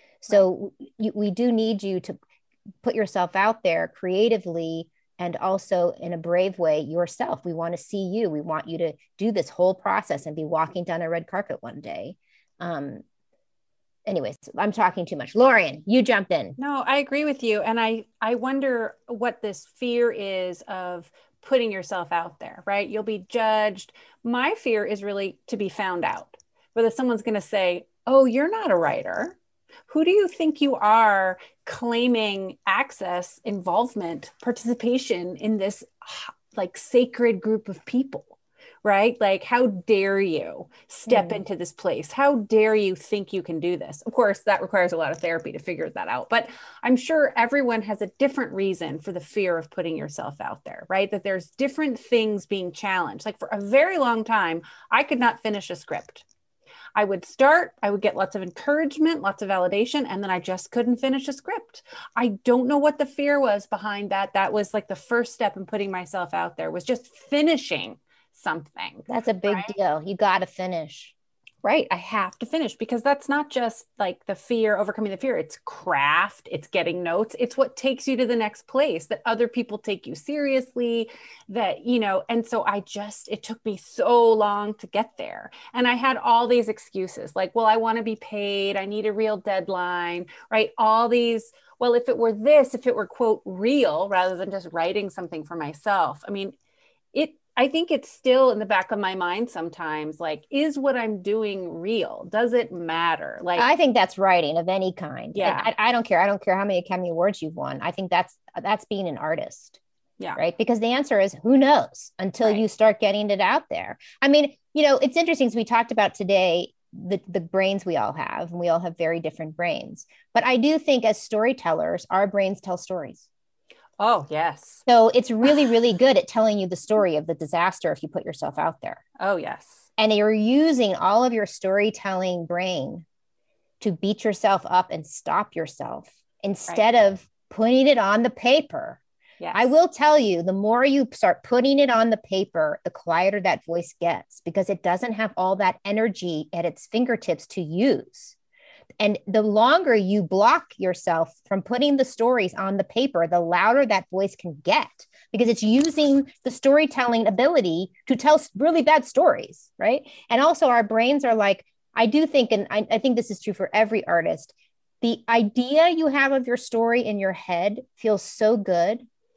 So right. you, we do need you to put yourself out there creatively and also in a brave way yourself. We want to see you. We want you to do this whole process and be walking down a red carpet one day. Um, anyways, I'm talking too much. Lorien, you jumped in. No, I agree with you. And I, I wonder what this fear is of putting yourself out there, right? You'll be judged. My fear is really to be found out, whether someone's going to say, oh, you're not a writer. Who do you think you are claiming access, involvement, participation in this like sacred group of people, right? Like, how dare you step mm. into this place? How dare you think you can do this? Of course, that requires a lot of therapy to figure that out. But I'm sure everyone has a different reason for the fear of putting yourself out there, right? That there's different things being challenged. Like for a very long time, I could not finish a script. I would start, I would get lots of encouragement, lots of validation, and then I just couldn't finish a script. I don't know what the fear was behind that. That was like the first step in putting myself out there, was just finishing something. That's a big right? deal. You got to finish. Right. I have to finish, because that's not just like the fear, overcoming the fear. It's craft, it's getting notes. It's what takes you to the next place, that other people take you seriously, that, you know, and so I just, it took me so long to get there. And I had all these excuses like, well, I want to be paid. I need a real deadline, right? All these, well, if it were this, if it were quote real, rather than just writing something for myself. I mean, it, I think it's still in the back of my mind sometimes, like, is what I'm doing real? Does it matter? Like, I think that's writing of any kind. Yeah. I, I don't care. I don't care how many Academy Awards you've won. I think that's, that's being an artist. Yeah. Right. Because the answer is who knows until right. you start getting it out there. I mean, you know, it's interesting, as we talked about today, the, the brains we all have, and we all have very different brains. But I do think as storytellers, our brains tell stories. Oh, yes. So it's really, really good at telling you the story of the disaster if you put yourself out there. Oh, yes. And you're using all of your storytelling brain to beat yourself up and stop yourself instead right. of putting it on the paper. Yes. I will tell you, the more you start putting it on the paper, the quieter that voice gets, because it doesn't have all that energy at its fingertips to use. And the longer you block yourself from putting the stories on the paper, the louder that voice can get, because it's using the storytelling ability to tell really bad stories, right? And also our brains are like, I do think, and I, I think this is true for every artist, the idea you have of your story in your head feels so good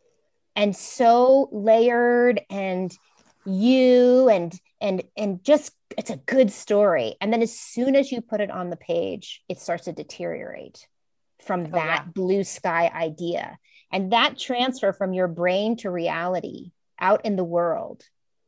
and so layered and you and and and just it's a good story. And then as soon as you put it on the page, it starts to deteriorate from that oh, yeah. blue sky idea. And that transfer from your brain to reality out in the world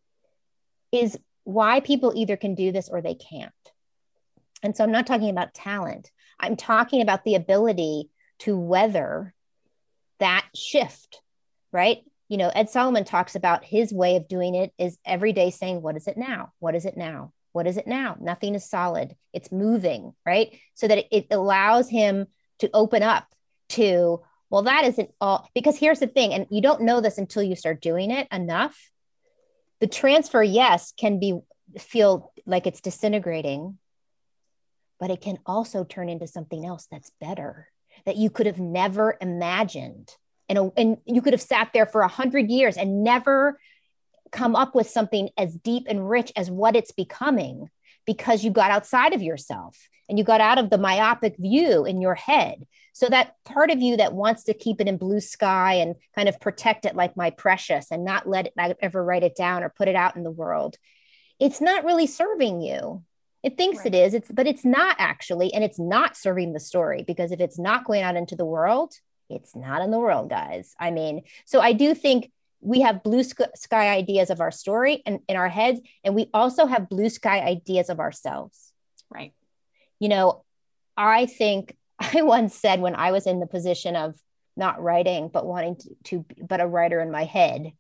is why people either can do this or they can't. And so I'm not talking about talent. I'm talking about the ability to weather that shift, right? You know, Ed Solomon talks about his way of doing it is every day saying, what is it now? What is it now? What is it now? Nothing is solid. It's moving, right? So that it, it allows him to open up to, well, that isn't all, because here's the thing, and you don't know this until you start doing it enough. The transfer, yes, can be feel like it's disintegrating, but it can also turn into something else that's better. that you could have never imagined. And, and you could have sat there for a hundred years and never come up with something as deep and rich as what it's becoming, because you got outside of yourself and you got out of the myopic view in your head. So that part of you that wants to keep it in blue sky and kind of protect it like my precious and not let it not ever write it down or put it out in the world, it's not really serving you. It thinks Right. it is, it's, but it's not actually, and it's not serving the story, because if it's not going out into the world, it's not in the world, guys. I mean, so I do think we have blue sky ideas of our story and in our heads, and we also have blue sky ideas of ourselves. Right. You know, I think I once said, when I was in the position of not writing, but wanting to, to but a writer in my head,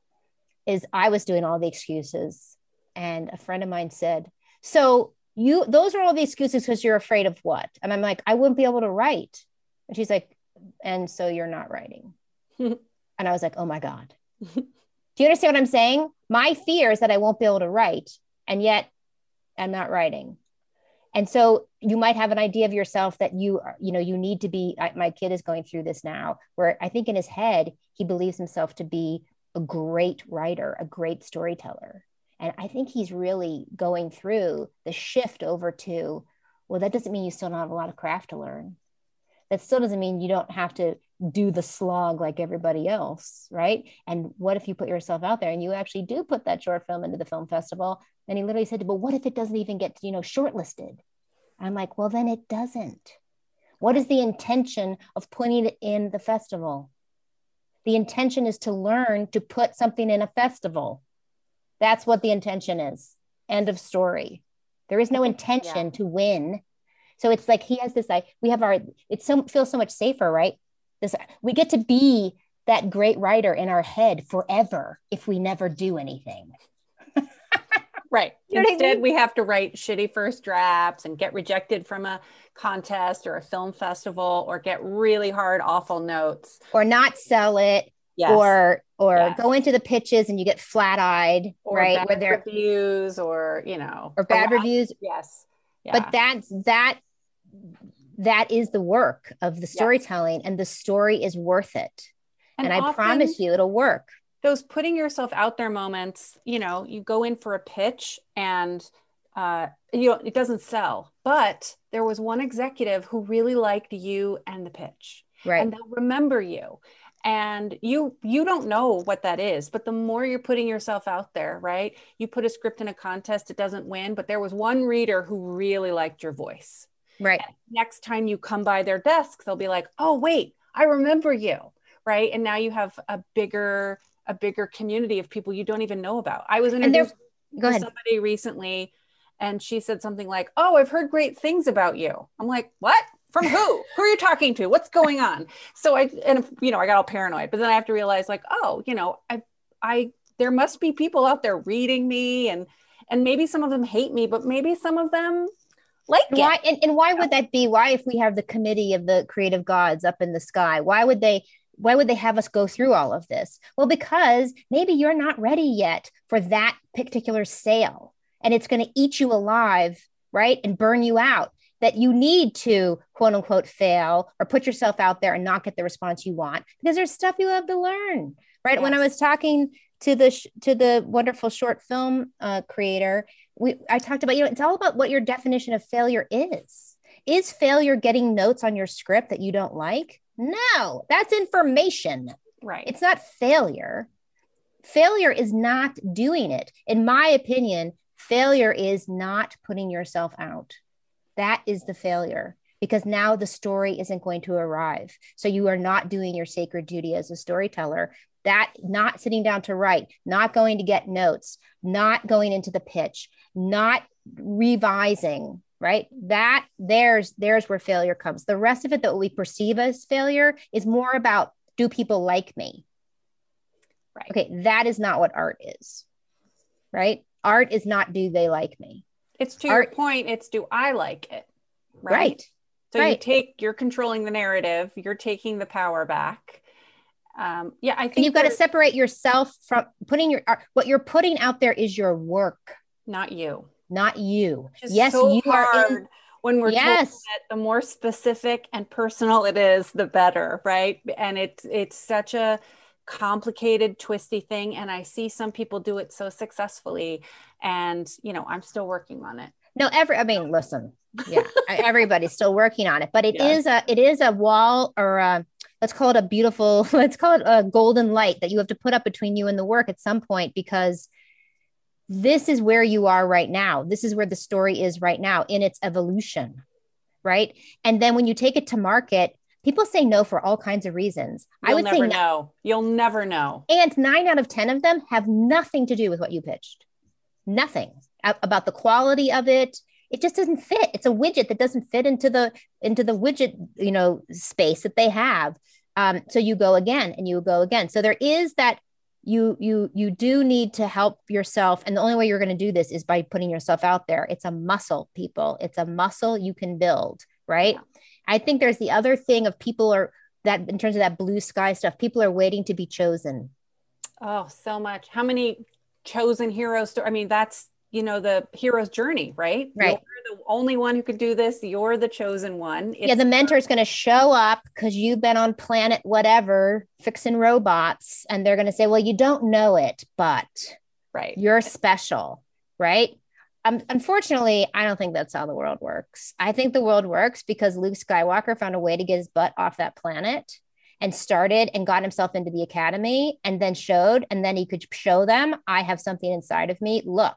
is I was doing all the excuses. And a friend of mine said, so you, those are all the excuses because you're afraid of what? And I'm like, I wouldn't be able to write. And she's like, and so you're not writing. And I was like, oh my God. Do you understand what I'm saying? My fear is that I won't be able to write, and yet I'm not writing. And so you might have an idea of yourself that you are, you know, you need to be, I, my kid is going through this now, where I think in his head, he believes himself to be a great writer, a great storyteller. And I think he's really going through the shift over to, well, that doesn't mean you still don't have a lot of craft to learn. That still doesn't mean you don't have to do the slog like everybody else, right? And what if you put yourself out there and you actually do put that short film into the film festival? And he literally said, but what if it doesn't even get, you know, shortlisted? I'm like, well, then it doesn't. What is the intention of putting it in the festival? The intention is to learn to put something in a festival. That's what the intention is. End of story. There is no intention yeah. to win. So it's like he has this, like, we have our, it so, feels so much safer, right? This, we get to be that great writer in our head forever if we never do anything. Right. You know Instead, I mean? we have to write shitty first drafts and get rejected from a contest or a film festival, or get really hard, awful notes. Or not sell it. Yes. Or or Yes. go into the pitches and you get flat-eyed, Or right? bad Where they're, reviews, or, you know. or bad or- reviews. Yes. Yeah. But that's, that, that is the work of the storytelling, and the story is worth it. And, And I often- promise you it'll work. Those putting yourself out there moments, you know, you go in for a pitch and uh, you know, it doesn't sell, but there was one executive who really liked you and the pitch, Right. and they'll remember you. And you, you don't know what that is, but the more you're putting yourself out there, right? You put a script in a contest, it doesn't win, but there was one reader who really liked your voice. Right. And next time you come by their desk, they'll be like, oh, wait, I remember you. Right. And now you have a bigger, a bigger community of people you don't even know about. I was introduced Go to ahead. somebody recently, and she said something like, oh, I've heard great things about you. I'm like, what? From who? Who are you talking to? What's going on? So I, and you know, I got all paranoid, but then I have to realize, like, oh, you know, I, I, there must be people out there reading me, and, and maybe some of them hate me, but maybe some of them like it. Why and, and why would that be? Why, if we have the committee of the creative gods up in the sky, why would they why would they have us go through all of this? Well, because maybe you're not ready yet for that particular sale, and it's going to eat you alive, right? And burn you out, that you need to quote unquote fail or put yourself out there and not get the response you want, because there's stuff you have to learn, right? Yes. When I was talking to the sh- to the wonderful short film uh, creator, we I talked about, you know, it's all about what your definition of failure is. Is failure getting notes on your script that you don't like? No, that's information. Right. It's not failure. Failure is not doing it. In my opinion, failure is not putting yourself out. That is the failure, because now the story isn't going to arrive. So you are not doing your sacred duty as a storyteller. That, not sitting down to write, not going to get notes, not going into the pitch, not revising, right? That there's, there's where failure comes. The rest of it that we perceive as failure is more about, do people like me? Right. Okay. That is not what art is, right? Art is not, do they like me? It's to Art- your point. It's, do I like it? Right. So you right. take, you're controlling the narrative, you're taking the power back. Um, yeah, I think And you've got to there's- separate yourself from putting your art. What you're putting out there is your work, not you. not you. It's Yes, so you are in, hard when we're told Yes. that the more specific and personal it is, the better, right? And it's it's such a complicated, twisty thing. And I see some people do it so successfully. And, you know, I'm still working on it. No, every, I mean, listen, yeah, everybody's still working on it, but it Yes. is a, it is a wall or a, let's call it a beautiful, let's call it a golden light that you have to put up between you and the work at some point, because this is where you are right now. This is where the story is right now in its evolution, right? And then when you take it to market, people say no for all kinds of reasons. You'll I would never say no. know. You'll never know. And nine out of ten of them have nothing to do with what you pitched. Nothing a- about the quality of it. It just doesn't fit. It's a widget that doesn't fit into the into the widget, you know, space that they have. Um, so you go again and you go again. So there is that you you you do need to help yourself, and the only way you're going to do this is by putting yourself out there. It's a muscle, people. It's a muscle you can build, right? Yeah. I think there's the other thing of people are that in terms of that blue sky stuff. People are waiting to be chosen. Oh, so much. How many chosen heroes? I mean, that's, you know, the hero's journey, right? Right. You're the only one who could do this. You're the chosen one. It's- yeah, the mentor's going to show up because you've been on planet whatever fixing robots, and they're going to say, well, you don't know it, but right, you're special, right? Um, unfortunately, I don't think that's how the world works. I think the world works because Luke Skywalker found a way to get his butt off that planet and started and got himself into the academy and then showed, and then he could show them, I have something inside of me. Look,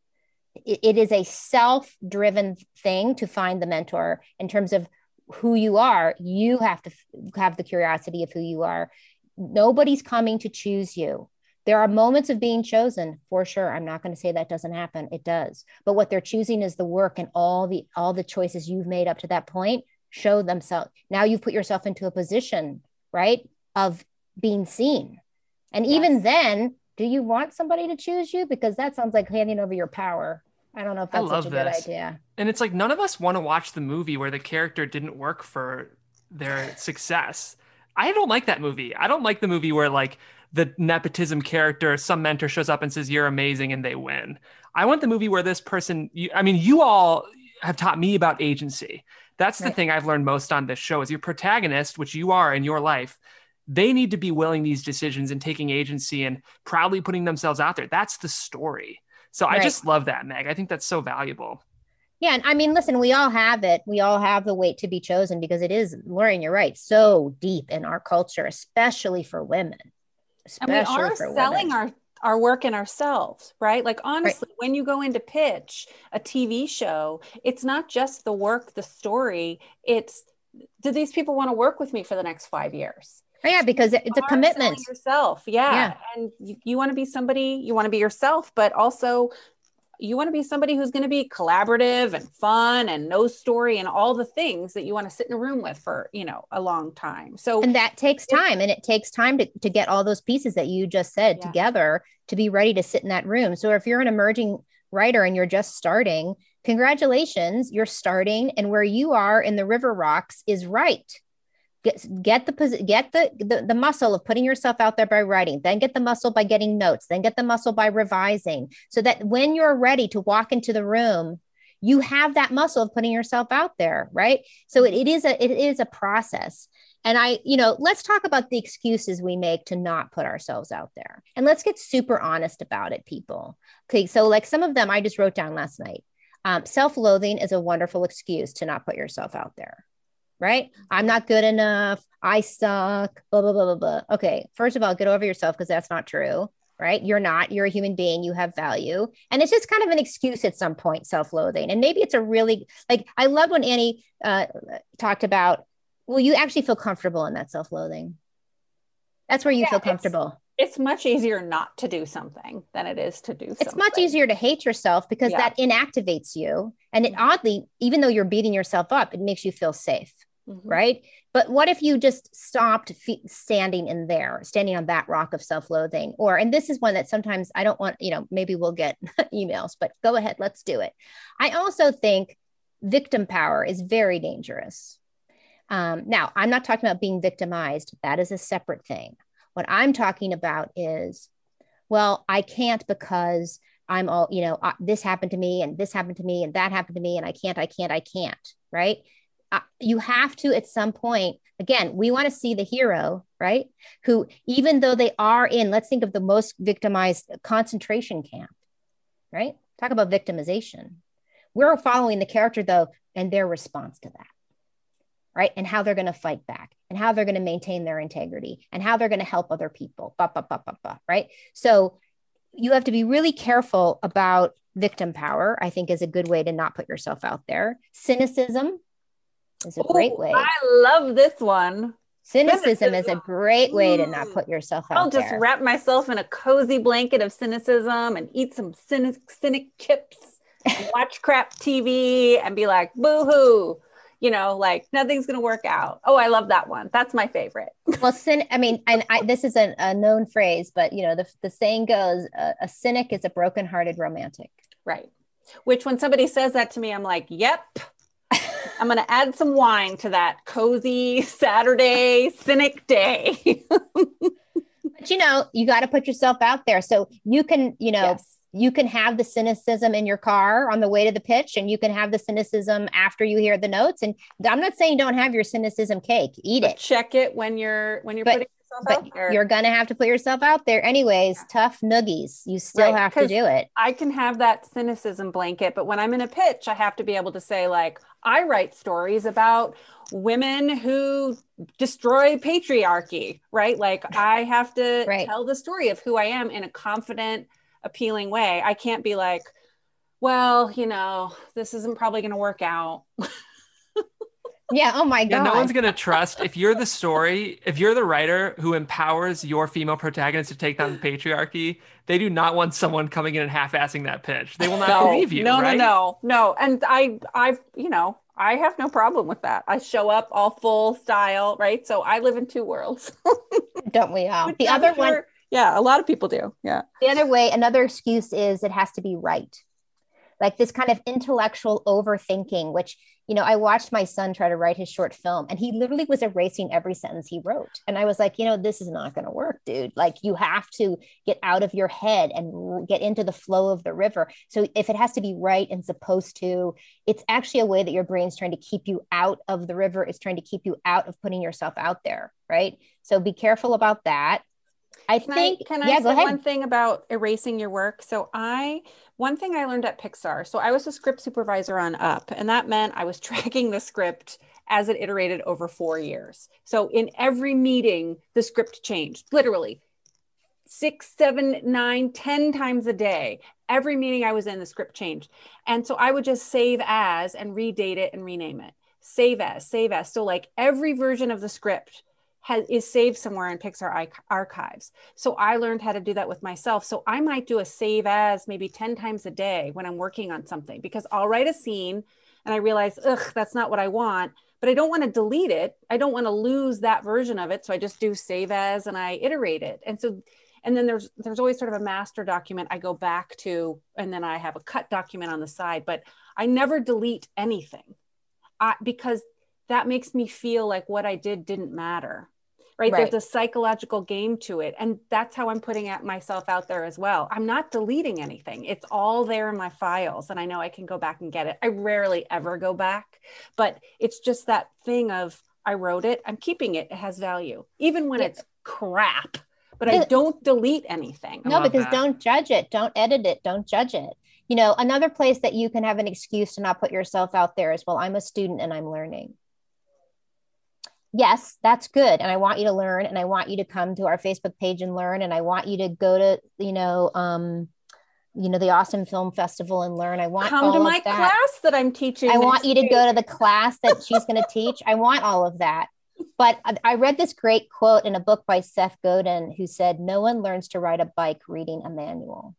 it, it is a self-driven thing to find the mentor in terms of who you are. You have to f- have the curiosity of who you are. Nobody's coming to choose you. There are moments of being chosen for sure. I'm not going to say that doesn't happen. It does. But what they're choosing is the work, and all the all the choices you've made up to that point show themselves. Now you've put yourself into a position, right, of being seen. And Yes. even then, do you want somebody to choose you? Because that sounds like handing over your power. I don't know if I that's love such a this. good idea. And it's like, none of us want to watch the movie where the character didn't work for their success. I don't like that movie. I don't like the movie where like the nepotism character, some mentor shows up and says, you're amazing, and they win. I want the movie where this person, you, I mean, you all have taught me about agency. That's the Right. thing I've learned most on this show is your protagonist, which you are in your life, they need to be willing these decisions and taking agency and proudly putting themselves out there. That's the story. So I Right. just love that, Meg. I think that's so valuable. Yeah. And I mean, listen, we all have it. We all have the weight to be chosen because it is, Lauren, you're right, so deep in our culture, especially for women. And we Especially are for selling women. our our work in ourselves, right? Like honestly, when you go in to pitch a T V show, it's not just the work, the story. It's, do these people want to work with me for the next five years? Oh, yeah, because it- it's a You are commitment. selling yourself, yeah. Yeah. And you, you want to be somebody, you want to be yourself, but also you want to be somebody who's going to be collaborative and fun and knows story and all the things that you want to sit in a room with for, you know, a long time. So And that takes time, and it takes time to, to get all those pieces that you just said Yeah. together to be ready to sit in that room. So if you're an emerging writer and you're just starting, congratulations, you're starting, and where you are in the river rocks is right. Get, get the posi- get the, the the muscle of putting yourself out there by writing, then get the muscle by getting notes, then get the muscle by revising, so that when you're ready to walk into the room, you have that muscle of putting yourself out there, right? So it, it is a it is a process. And I, you know, let's talk about the excuses we make to not put ourselves out there, and let's get super honest about it, people. Okay, so like some of them I just wrote down last night. Um, self-loathing is a wonderful excuse to not put yourself out there. Right? I'm not good enough. I suck, blah, blah, blah, blah, blah. Okay. First of all, get over yourself because that's not true, right? You're not, you're a human being. You have value. And it's just kind of an excuse at some point, self-loathing. And maybe it's a really, like, I love when Annie uh, talked about, well, you actually feel comfortable in that self-loathing. That's where you Yeah, feel it's- comfortable. it's much easier not to do something than it is to do something. It's much easier to hate yourself because Yeah. that inactivates you. And it oddly, even though you're beating yourself up, it makes you feel safe. Mhm. Right. But what if you just stopped fe- standing in there, standing on that rock of self-loathing? Or, and this is one that sometimes I don't want, you know, maybe we'll get emails, but go ahead, let's do it. I also think victim power is very dangerous. Um, now, I'm not talking about being victimized. That is a separate thing. What I'm talking about is, well, I can't because I'm all, you know, uh, this happened to me and this happened to me and that happened to me and I can't, I can't, I can't, right? Uh, you have to, at some point, again, we want to see the hero, right? Who, even though they are in, let's think of the most victimized concentration camp, right? Talk about victimization. We're following the character though, and their response to that, right? And how they're going to fight back and how they're going to maintain their integrity and how they're going to help other people, bah, bah, bah, bah, bah, right? So you have to be really careful about victim power, I think is a good way to not put yourself out there. Cynicism is a Ooh, great way. I love this one. Cynicism, Cynicism is a great way to not Mm. put yourself out I'll just there. wrap myself in a cozy blanket of cynicism and eat some cynic, cynic chips, and watch crap T V and be like, boo-hoo, you know, like nothing's going to work out. Oh, I love that one. That's my favorite. Well, cyn- I mean, and I, this is a, a known phrase, but you know, the, the saying goes, uh, a cynic is a broken-hearted romantic. Right. Which when somebody says that to me, I'm like, yep. I'm going to add some wine to that cozy Saturday cynic day. But you know, you got to put yourself out there. So you can, you know, Yes. you can have the cynicism in your car on the way to the pitch, and you can have the cynicism after you hear the notes. And I'm not saying don't have your cynicism cake, eat But it, check it when you're when you're But- putting yourself but out there. you're going to have to put yourself out there anyways. Tough noogies. You still Right, have to 'cause- do it. I can have that cynicism blanket, but when I'm in a pitch, I have to be able to say, like, I write stories about women who destroy patriarchy, right? Like, I have to Right. tell the story of who I am in a confident, appealing way. I can't be like, well, you know, this isn't probably going to work out. Yeah. Oh my Yeah, God. no one's gonna trust if you're the story, if you're the writer who empowers your female protagonist to take down the patriarchy, they do not want someone coming in and half-assing that pitch. They will not no, believe you. no, right? no, no, no. And I, I've, you know, I have no problem with that. I show up all full style, right? So I live in two worlds. Don't we all? Which The I'm other one, sure- yeah, a lot of people do. Yeah. the other way, another excuse is it has to be right. Like this kind of intellectual overthinking, which, you know, I watched my son try to write his short film and he literally was erasing every sentence he wrote. And I was like, you know, this is not going to work, dude. Like you have to get out of your head and get into the flow of the river. So if it has to be right and supposed to, it's actually a way that your brain's trying to keep you out of the river. It's trying to keep you out of putting yourself out there. Right. So be careful about that. I Can think, I, can I yeah, say go ahead. one thing about erasing your work? So I, one thing I learned at Pixar, so I was a script supervisor on Up, and that meant I was tracking the script as it iterated over four years. So in every meeting, the script changed, literally six, seven, nine, ten times a day. Every meeting I was in, the script changed. And so I would just save as and redate it and rename it. Save as, save as. So like every version of the script has, is saved somewhere in Pixar archives. So I learned how to do that with myself. So I might do a save as maybe ten times a day when I'm working on something, because I'll write a scene and I realize, ugh, that's not what I want, but I don't want to delete it. I don't want to lose that version of it. So I just do save as and I iterate it. And so, and then there's, there's always sort of a master document I go back to, and then I have a cut document on the side, but I never delete anything I, because that makes me feel like what I did didn't matter. Right? Right. There's a psychological game to it. And that's how I'm putting at myself out there as well. I'm not deleting anything. It's all there in my files. And I know I can go back and get it. I rarely ever go back, but it's just that thing of, I wrote it, I'm keeping it. It has value, even when Yeah. it's crap, but I don't delete anything. I No, love because that. don't judge it. Don't edit it. Don't judge it. You know, another place that you can have an excuse to not put yourself out there is, well, I'm a student and I'm learning. Yes, that's good. And I want you to learn, and I want you to come to our Facebook page and learn. And I want you to go to, you know, um, you know, the Austin Film Festival and learn. I want Come all to of my that. class that I'm teaching. I want next you to week. go to the class that she's going to teach. I want all of that. But I- I read this great quote in a book by Seth Godin, who said, no one learns to ride a bike reading a manual.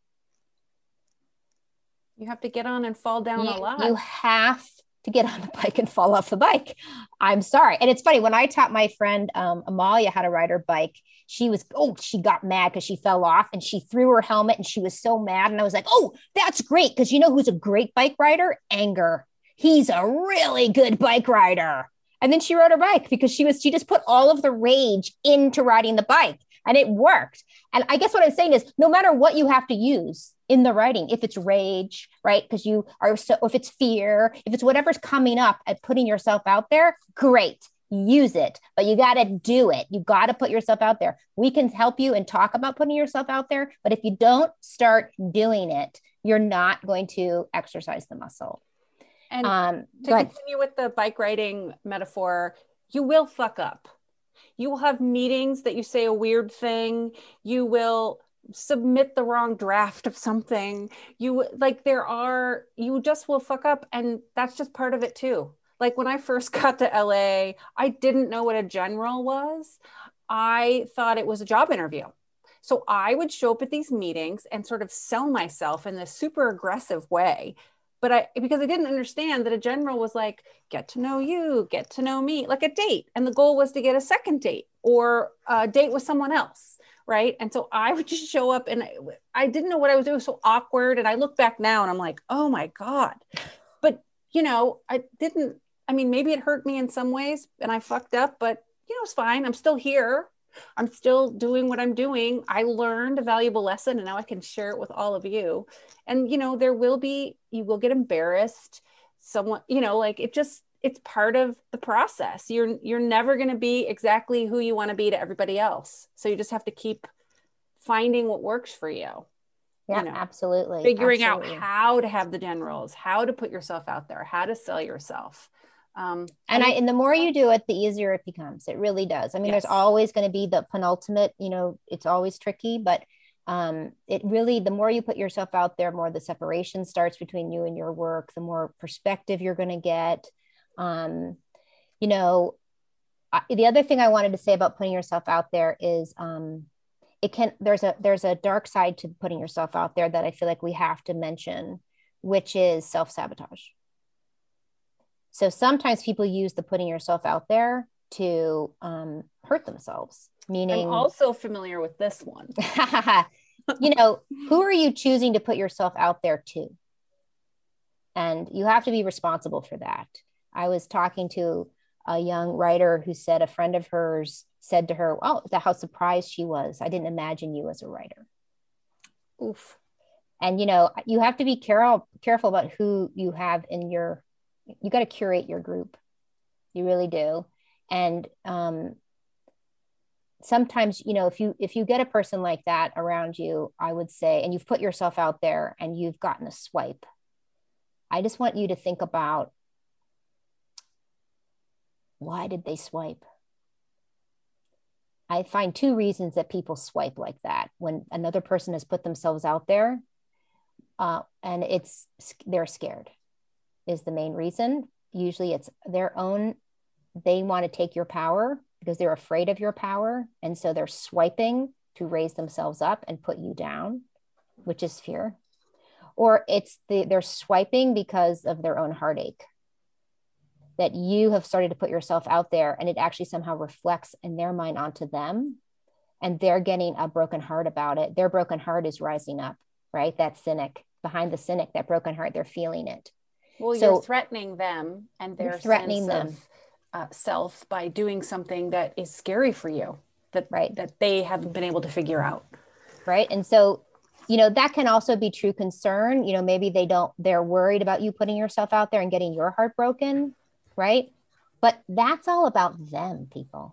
You have to get on and fall down You, a lot. you have to get on the bike and fall off the bike. I'm sorry. And it's funny, when I taught my friend um, Amalia how to ride her bike, she was, oh, she got mad because she fell off and she threw her helmet and she was so mad. And I was like, oh, that's great. Because you know who's a great bike rider? Anger. He's a really good bike rider. And then she rode her bike because she was, she just put all of the rage into riding the bike. And it worked. And I guess what I'm saying is no matter what you have to use in the writing, if it's rage, right? Because you are so, if it's fear, if it's whatever's coming up at putting yourself out there, great. Use it, but you got to do it. You got to put yourself out there. We can help you and talk about putting yourself out there, but if you don't start doing it, you're not going to exercise the muscle. And um, to continue with the bike riding metaphor, you will fuck up. You will have meetings that you say a weird thing. You will submit the wrong draft of something. You like there are, you just will fuck up, and that's just part of it too. Like when I first got to L A, I didn't know what a general was. I thought it was a job interview. So I would show up at these meetings and sort of sell myself in this super aggressive way. But I, because I didn't understand that a general was like, get to know you, get to know me, like a date. And the goal was to get a second date or a date with someone else. Right. And so I would just show up and I, I didn't know what I was doing. It was so awkward. And I look back now and I'm like, oh my God. But, you know, I didn't, I mean, maybe it hurt me in some ways and I fucked up, but you know, it's fine. I'm still here. I'm still doing what I'm doing. I learned a valuable lesson and now I can share it with all of you. And, you know, there will be, you will get embarrassed. Someone, you know, like it just, it's part of the process. You're, you're never going to be exactly who you want to be to everybody else. So you just have to keep finding what works for you. Yeah, you know, absolutely. Figuring absolutely. out how to have the generals, how to put yourself out there, how to sell yourself. Um, and I, and the more you do it, the easier it becomes. It really does. I mean, yes. There's always going to be the penultimate, you know, it's always tricky, but um, it really, the more you put yourself out there, more the separation starts between you and your work, the more perspective you're going to get. Um, you know, I, the other thing I wanted to say about putting yourself out there is um, it can, there's a, there's a dark side to putting yourself out there that I feel like we have to mention, which is self-sabotage. So sometimes people use the putting yourself out there to um, hurt themselves, meaning. I'm also familiar with this one. You know, who are you choosing to put yourself out there to? And you have to be responsible for that. I was talking to a young writer who said a friend of hers said to her, oh, how surprised she was. I didn't imagine you as a writer. Oof. And, you know, you have to be careful, careful about who you have in your, you got to curate your group. You really do. And um, sometimes, you know, if you, if you get a person like that around you, I would say, and you've put yourself out there and you've gotten a swipe, I just want you to think about, why did they swipe? I find two reasons that people swipe like that. When another person has put themselves out there uh, and it's, they're scared is the main reason. Usually it's their own, they want to take your power because they're afraid of your power. And so they're swiping to raise themselves up and put you down, which is fear. Or it's the, they're swiping because of their own heartache, that you have started to put yourself out there and it actually somehow reflects in their mind onto them and they're getting a broken heart about it. Their broken heart is rising up, right? That cynic, behind the cynic, that broken heart, they're feeling it. Well, so, you're threatening them and their threatening sense them. of uh, self by doing something that is scary for you, that, right. that they haven't been able to figure out. Right. And so, you know, that can also be true concern. You know, maybe they don't, they're worried about you putting yourself out there and getting your heart broken. Right. But that's all about them, people.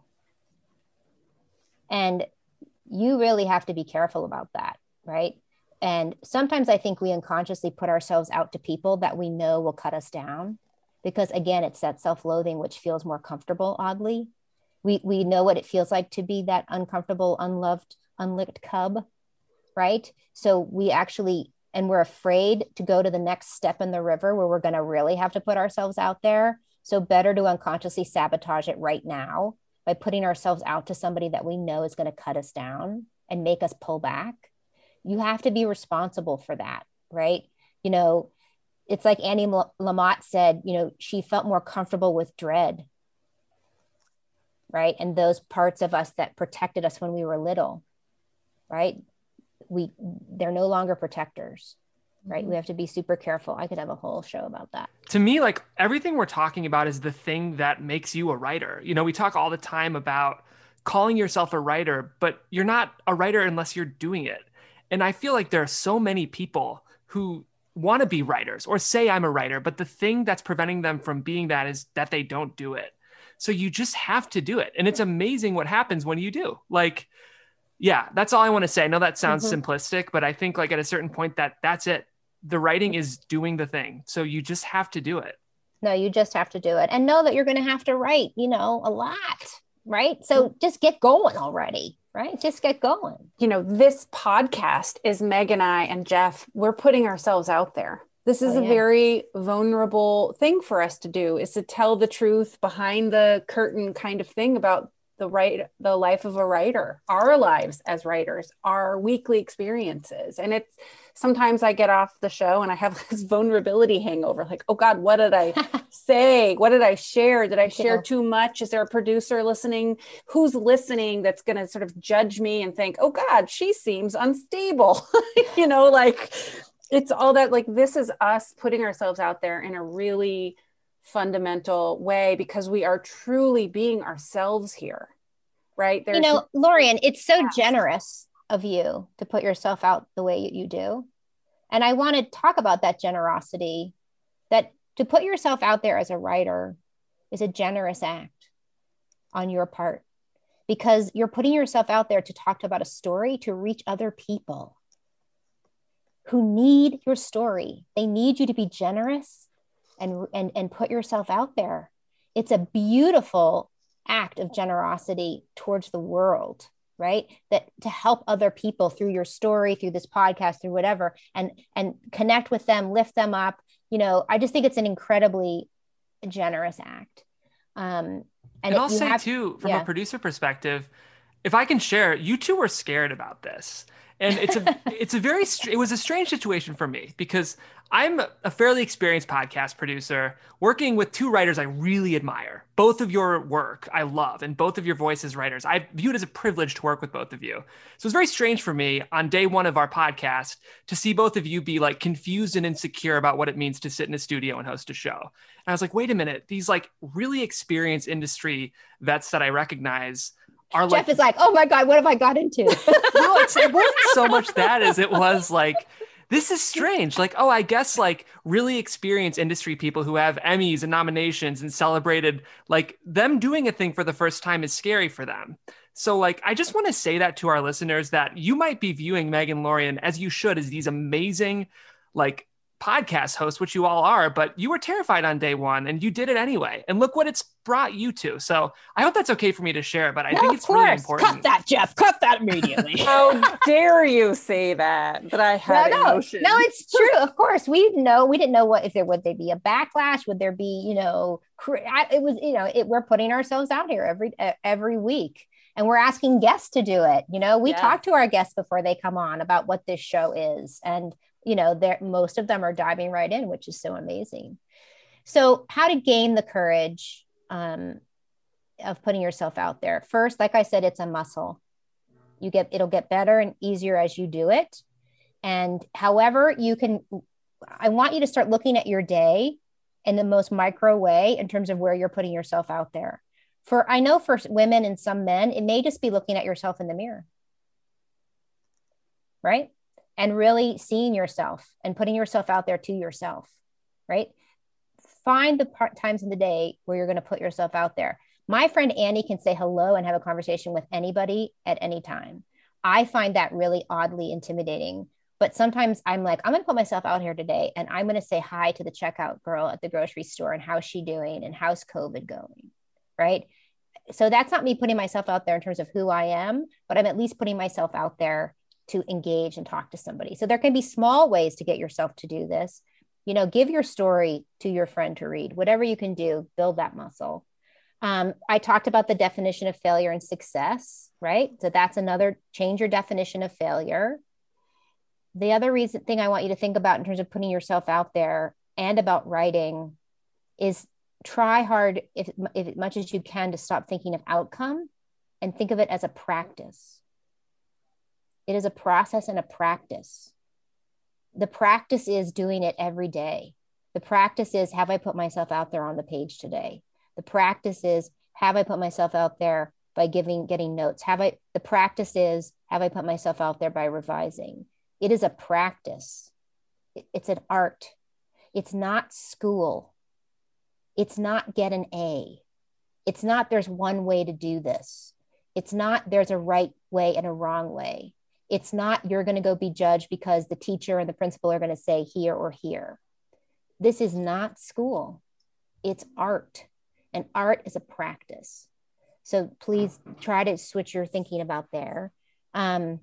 And you really have to be careful about that. Right. And sometimes I think we unconsciously put ourselves out to people that we know will cut us down because, again, it's that self-loathing, which feels more comfortable, oddly. We, we know what it feels like to be that uncomfortable, unloved, unlicked cub. Right. So we actually, and we're afraid to go to the next step in the river where we're going to really have to put ourselves out there. So better to unconsciously sabotage it right now by putting ourselves out to somebody that we know is going to cut us down and make us pull back. You have to be responsible for that, right? You know, it's like Annie Lamott said, you know, she felt more comfortable with dread, right? And those parts of us that protected us when we were little, right? We, they're no longer protectors. Right. We have to be super careful. I could have a whole show about that. To me, like everything we're talking about is the thing that makes you a writer. You know, we talk all the time about calling yourself a writer, but you're not a writer unless you're doing it. And I feel like there are so many people who want to be writers or say I'm a writer, but the thing that's preventing them from being that is that they don't do it. So you just have to do it. And it's amazing what happens when you do. Like, yeah, that's all I want to say. I know that sounds mm-hmm. simplistic, but I think like at a certain point that that's it. The writing is doing the thing. So you just have to do it. No, you just have to do it and know that you're going to have to write, you know, a lot, right? So just get going already, right? Just get going. You know, this podcast is Meg and I and Jeff, we're putting ourselves out there. This is oh, yeah. a very vulnerable thing for us to do, is to tell the truth behind the curtain kind of thing about the right, the life of a writer, our lives as writers, our weekly experiences. And it's, sometimes I get off the show and I have this vulnerability hangover, like, oh God, what did I say? What did I share? Did I share too much? Is there a producer listening? Who's listening that's going to sort of judge me and think, oh God, she seems unstable. You know, like it's all that, like, this is us putting ourselves out there in a really fundamental way because we are truly being ourselves here, right? There's, you know, Lorian, it's so yeah. generous of you to put yourself out the way you do. And I want to talk about that generosity, that to put yourself out there as a writer is a generous act on your part, because you're putting yourself out there to talk about a story to reach other people who need your story. They need you to be generous and, and, and put yourself out there. It's a beautiful act of generosity towards the world, right? That to help other people through your story, through this podcast, through whatever, and, and connect with them, lift them up. You know, I just think it's an incredibly generous act. Um, and, and I'll say have, too, from yeah. a producer perspective, if I can share, you two were scared about this. And it's a, it's a very, it was a strange situation for me because I'm a fairly experienced podcast producer working with two writers I really admire. Both of your work I love, and both of your voice as writers. I view it as a privilege to work with both of you. So it's very strange for me on day one of our podcast to see both of you be like confused and insecure about what it means to sit in a studio and host a show. And I was like, wait a minute, these like really experienced industry vets that I recognize are Jeff like, is like, oh my God, what have I got into? No, it's, it wasn't so much that as it was like, this is strange. Like, oh, I guess like really experienced industry people who have Emmys and nominations and celebrated, like them doing a thing for the first time is scary for them. So like, I just want to say that to our listeners that you might be viewing Meg and Lorian, as you should, as these amazing like podcast hosts, which you all are, but you were terrified on day one and you did it anyway. And look what it's brought you to. So I hope that's okay for me to share, but I no, think it's really important. Cut that, Jeff. Cut that immediately. How dare you say that, that I had no, no. emotions. No, it's true. Of course, we know, we didn't know what, if there, would there be a backlash? Would there be, you know, it was, you know, it, we're putting ourselves out here every, every week. And we're asking guests to do it. You know, we yeah. talk to our guests before they come on about what this show is. And you know, there, most of them are diving right in, which is so amazing. So how to gain the courage um, of putting yourself out there? First, like I said, it's a muscle. You get, it'll get better and easier as you do it. And however you can, I want you to start looking at your day in the most micro way in terms of where you're putting yourself out there. For, I know for women and some men, it may just be looking at yourself in the mirror, right? And really seeing yourself and putting yourself out there to yourself, right? Find the part, times in the day where you're going to put yourself out there. My friend Annie can say hello and have a conversation with anybody at any time. I find that really oddly intimidating, but sometimes I'm like, I'm going to put myself out here today and I'm going to say hi to the checkout girl at the grocery store and how's she doing and how's COVID going, right? So that's not me putting myself out there in terms of who I am, but I'm at least putting myself out there to engage and talk to somebody. So there can be small ways to get yourself to do this. You know, give your story to your friend to read, whatever you can do, build that muscle. Um, I talked about the definition of failure and success, right? So that's another, change your definition of failure. The other reason thing I want you to think about in terms of putting yourself out there and about writing is try hard, if, if as much as you can, to stop thinking of outcome and think of it as a practice. It is a process and a practice. The practice is doing it every day. The practice is, have I put myself out there on the page today? The practice is, have I put myself out there by giving, getting notes? Have I, the practice is, have I put myself out there by revising? It is a practice. It's an art. It's not school. It's not get an A. It's not there's one way to do this. It's not there's a right way and a wrong way. It's not you're going to go be judged because the teacher and the principal are going to say here or here. This is not school. It's art. And art is a practice. So please try to switch your thinking about there. Um,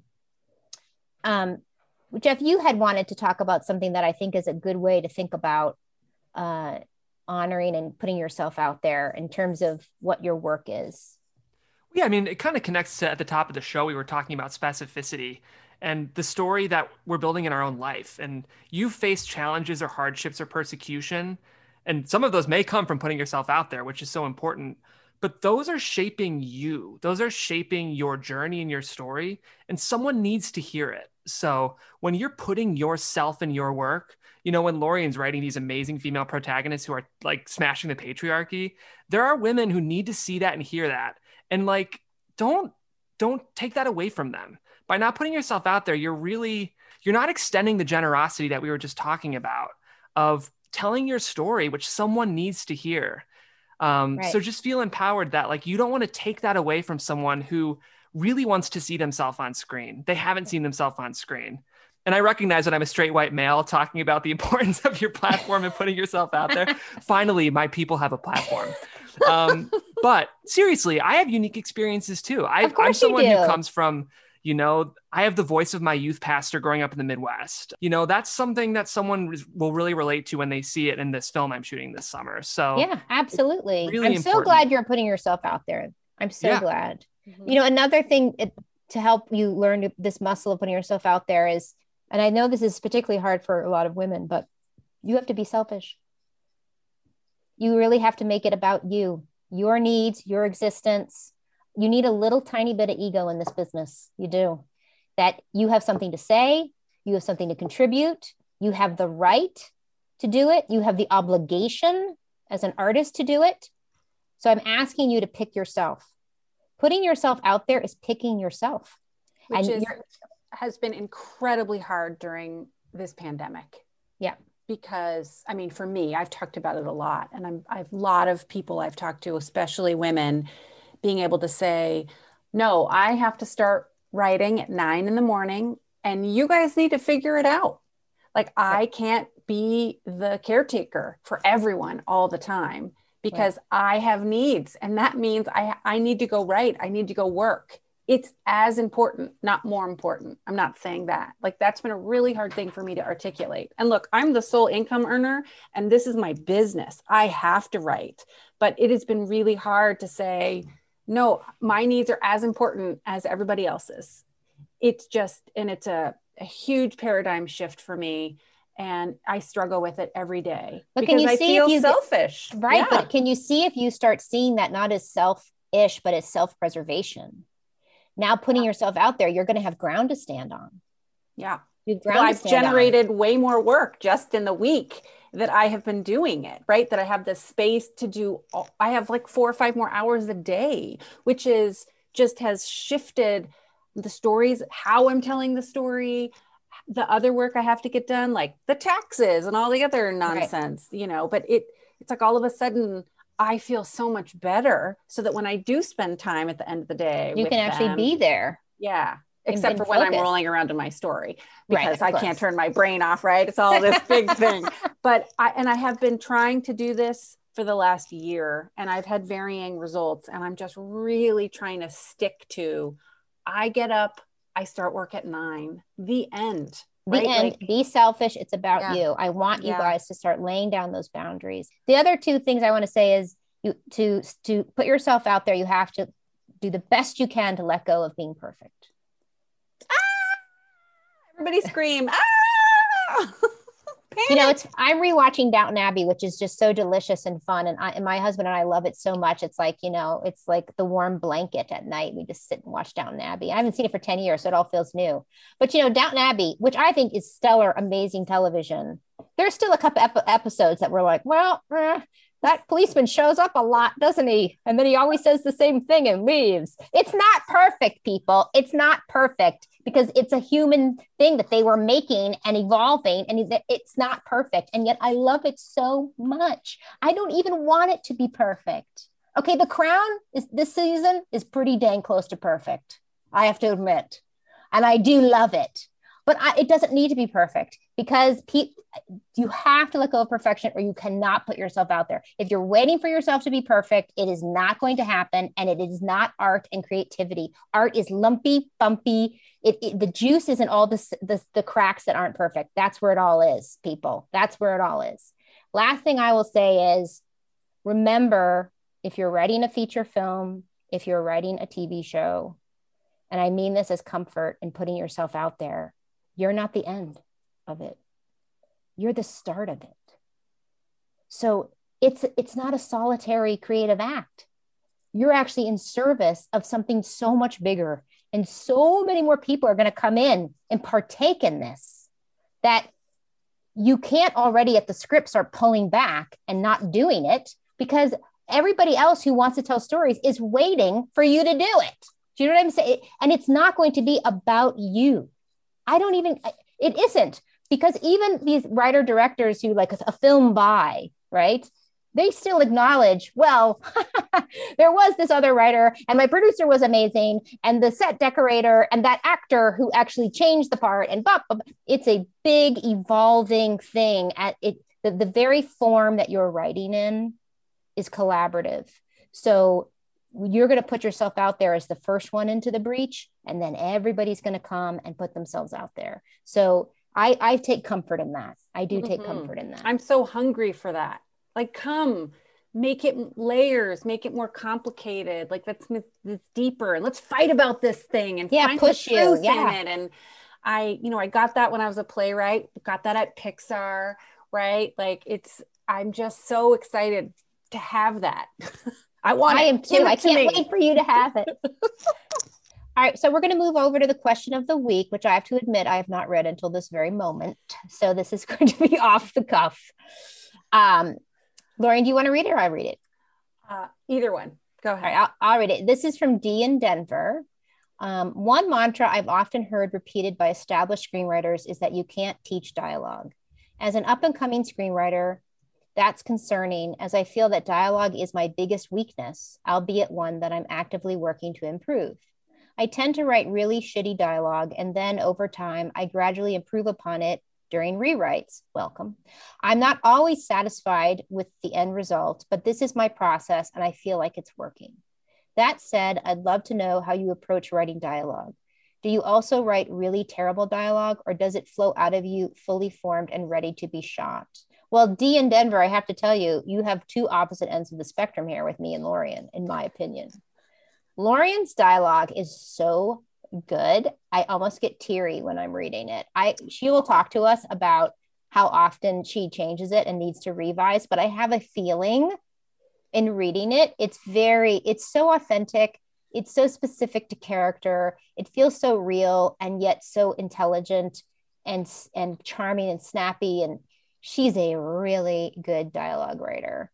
um, Jeff, you had wanted to talk about something that I think is a good way to think about uh, honoring and putting yourself out there in terms of what your work is. Yeah, I mean, it kind of connects to at the top of the show, we were talking about specificity and the story that we're building in our own life. And you face challenges or hardships or persecution. And some of those may come from putting yourself out there, which is so important. But those are shaping you. Those are shaping your journey and your story. And someone needs to hear it. So when you're putting yourself in your work, you know, when Lorien's writing these amazing female protagonists who are like smashing the patriarchy, there are women who need to see that and hear that. And like, don't, don't take that away from them. By not putting yourself out there, you're really, you're not extending the generosity that we were just talking about of telling your story, which someone needs to hear. Um, Right. So just feel empowered that like, you don't want to take that away from someone who really wants to see themselves on screen. They haven't seen themselves on screen. And I recognize that I'm a straight white male talking about the importance of your platform and putting yourself out there. Finally, my people have a platform. Um, but seriously, I have unique experiences too. I, Of course I'm someone you do. who comes from, you know, I have the voice of my youth pastor growing up in the Midwest. You know, that's something that someone will really relate to when they see it in this film I'm shooting this summer. So Yeah, absolutely. really I'm so important. glad you're putting yourself out there. I'm so Yeah. glad. Mhm. You know, another thing it, to help you learn this muscle of putting yourself out there is, and I know this is particularly hard for a lot of women, but you have to be selfish. You really have to make it about you, your needs, your existence. You need a little tiny bit of ego in this business. You do. That you have something to say, you have something to contribute, you have the right to do it, you have the obligation as an artist to do it. So I'm asking you to pick yourself. Putting yourself out there is picking yourself. Which And is, you're- has been incredibly hard during this pandemic. Yeah. Because I mean, for me, I've talked about it a lot, and I'm I've a lot of people I've talked to, especially women, being able to say, no, I have to start writing at nine in the morning, and you guys need to figure it out. Like, I can't be the caretaker for everyone all the time because I have needs, and that means I I need to go write. I need to go work. It's as important, not more important. I'm not saying that. Like, that's been a really hard thing for me to articulate. And look, I'm the sole income earner, and this is my business. I have to write, but it has been really hard to say, no, my needs are as important as everybody else's. It's just, and it's a, a huge paradigm shift for me. And I struggle with it every day But can because you I see if feel you get- selfish. Right. Yeah. But can you see if you start seeing that not as selfish, but as self-preservation? Now putting yourself out there, you're going to have ground to stand on. Yeah. You have ground Well, to I've stand on. generated way more work just in the week that I have been doing it, right? That I have the space to do. all- I have like four or five more hours a day, which is just has shifted the stories, how I'm telling the story, the other work I have to get done, like the taxes and all the other nonsense, you know, but it, it's like all of a sudden I feel so much better so that when I do spend time at the end of the day, You with can actually them, be there. yeah. and- Except and for when I'm focus. rolling around in my story Right, because of I course. can't turn my brain off, right? It's all this big thing. But I, and I have been trying to do this for the last year and I've had varying results. And I'm just really trying to stick to, I get up, I start work at nine, the end. The right? end. Like, Be selfish. It's about Yeah. you. I want you Yeah. guys to start laying down those boundaries. The other two things I want to say is you to to put yourself out there. You have to do the best you can to let go of being perfect. everybody scream, ah! You know, it's I'm rewatching Downton Abbey, which is just so delicious and fun, and I and my husband and I love it so much. It's like, you know, it's like the warm blanket at night. We just sit and watch Downton Abbey. I haven't seen it for ten years, so it all feels new. But you know, Downton Abbey, which I think is stellar, amazing television. There's still a couple ep- episodes that we're like, well, eh, That policeman shows up a lot, doesn't he? And then he always says the same thing and leaves. It's not perfect, people. It's not perfect because it's a human thing that they were making and evolving, and it's not perfect. And yet I love it so much. I don't even want it to be perfect. Okay, The Crown is this season is pretty dang close to perfect, I have to admit. And I do love it. But I, it doesn't need to be perfect because pe- you have to let go of perfection or you cannot put yourself out there. If you're waiting for yourself to be perfect, it is not going to happen. And it is not art and creativity. Art is lumpy, bumpy. It, it, the juice isn't all the, the, the cracks that aren't perfect. That's where it all is, people. That's where it all is. Last thing I will say is remember, if you're writing a feature film, if you're writing a T V show, and I mean this as comfort in putting yourself out there, you're not the end of it. You're the start of it. So it's, it's not a solitary creative act. You're actually in service of something so much bigger. And so many more people are going to come in and partake in this that you can't already at the script start pulling back and not doing it because everybody else who wants to tell stories is waiting for you to do it. Do you know what I'm saying? And it's not going to be about you. I don't even, it isn't, because even these writer directors who like a film by, right? They still acknowledge, well, there was this other writer and my producer was amazing. And the set decorator and that actor who actually changed the part and blah, blah, blah. It's a big evolving thing at it. The, the very form that you're writing in is collaborative. So you're going to put yourself out there as the first one into the breach, and then everybody's going to come and put themselves out there. So I, I take comfort in that. I do take mm-hmm. comfort in that. I'm so hungry for that. Like, come, make it layers, make it more complicated. Like, let's move this deeper and let's fight about this thing and yeah, find push the truth you. Yeah. in it. And I, you know, I got that when I was a playwright, got that at Pixar, right? Like, it's, I'm just so excited to have that. I want I it. am too. I can't me. wait for you to have it. All right. So we're going to move over to the question of the week, which I have to admit I have not read until this very moment. So this is going to be off the cuff. Um, Lauren, do you want to read it or I read it? Uh, either one. Go ahead. All right, I'll, I'll read it. This is from Dee in Denver. Um, one mantra I've often heard repeated by established screenwriters is that you can't teach dialogue. As an up-and-coming screenwriter, that's concerning, as I feel that dialogue is my biggest weakness, albeit one that I'm actively working to improve. I tend to write really shitty dialogue, and then over time, I gradually improve upon it during rewrites. Welcome. I'm not always satisfied with the end result, but this is my process, and I feel like it's working. That said, I'd love to know how you approach writing dialogue. Do you also write really terrible dialogue, or does it flow out of you fully formed and ready to be shot? Well, Dee in Denver, I have to tell you, you have two opposite ends of the spectrum here with me and Lorian, in my opinion. Lorian's dialogue is so good. I almost get teary when I'm reading it. I she will talk to us about how often she changes it and needs to revise, but I have a feeling in reading it, it's very, it's so authentic. It's so specific to character. It feels so real and yet so intelligent and, and charming and snappy. And she's a really good dialogue writer.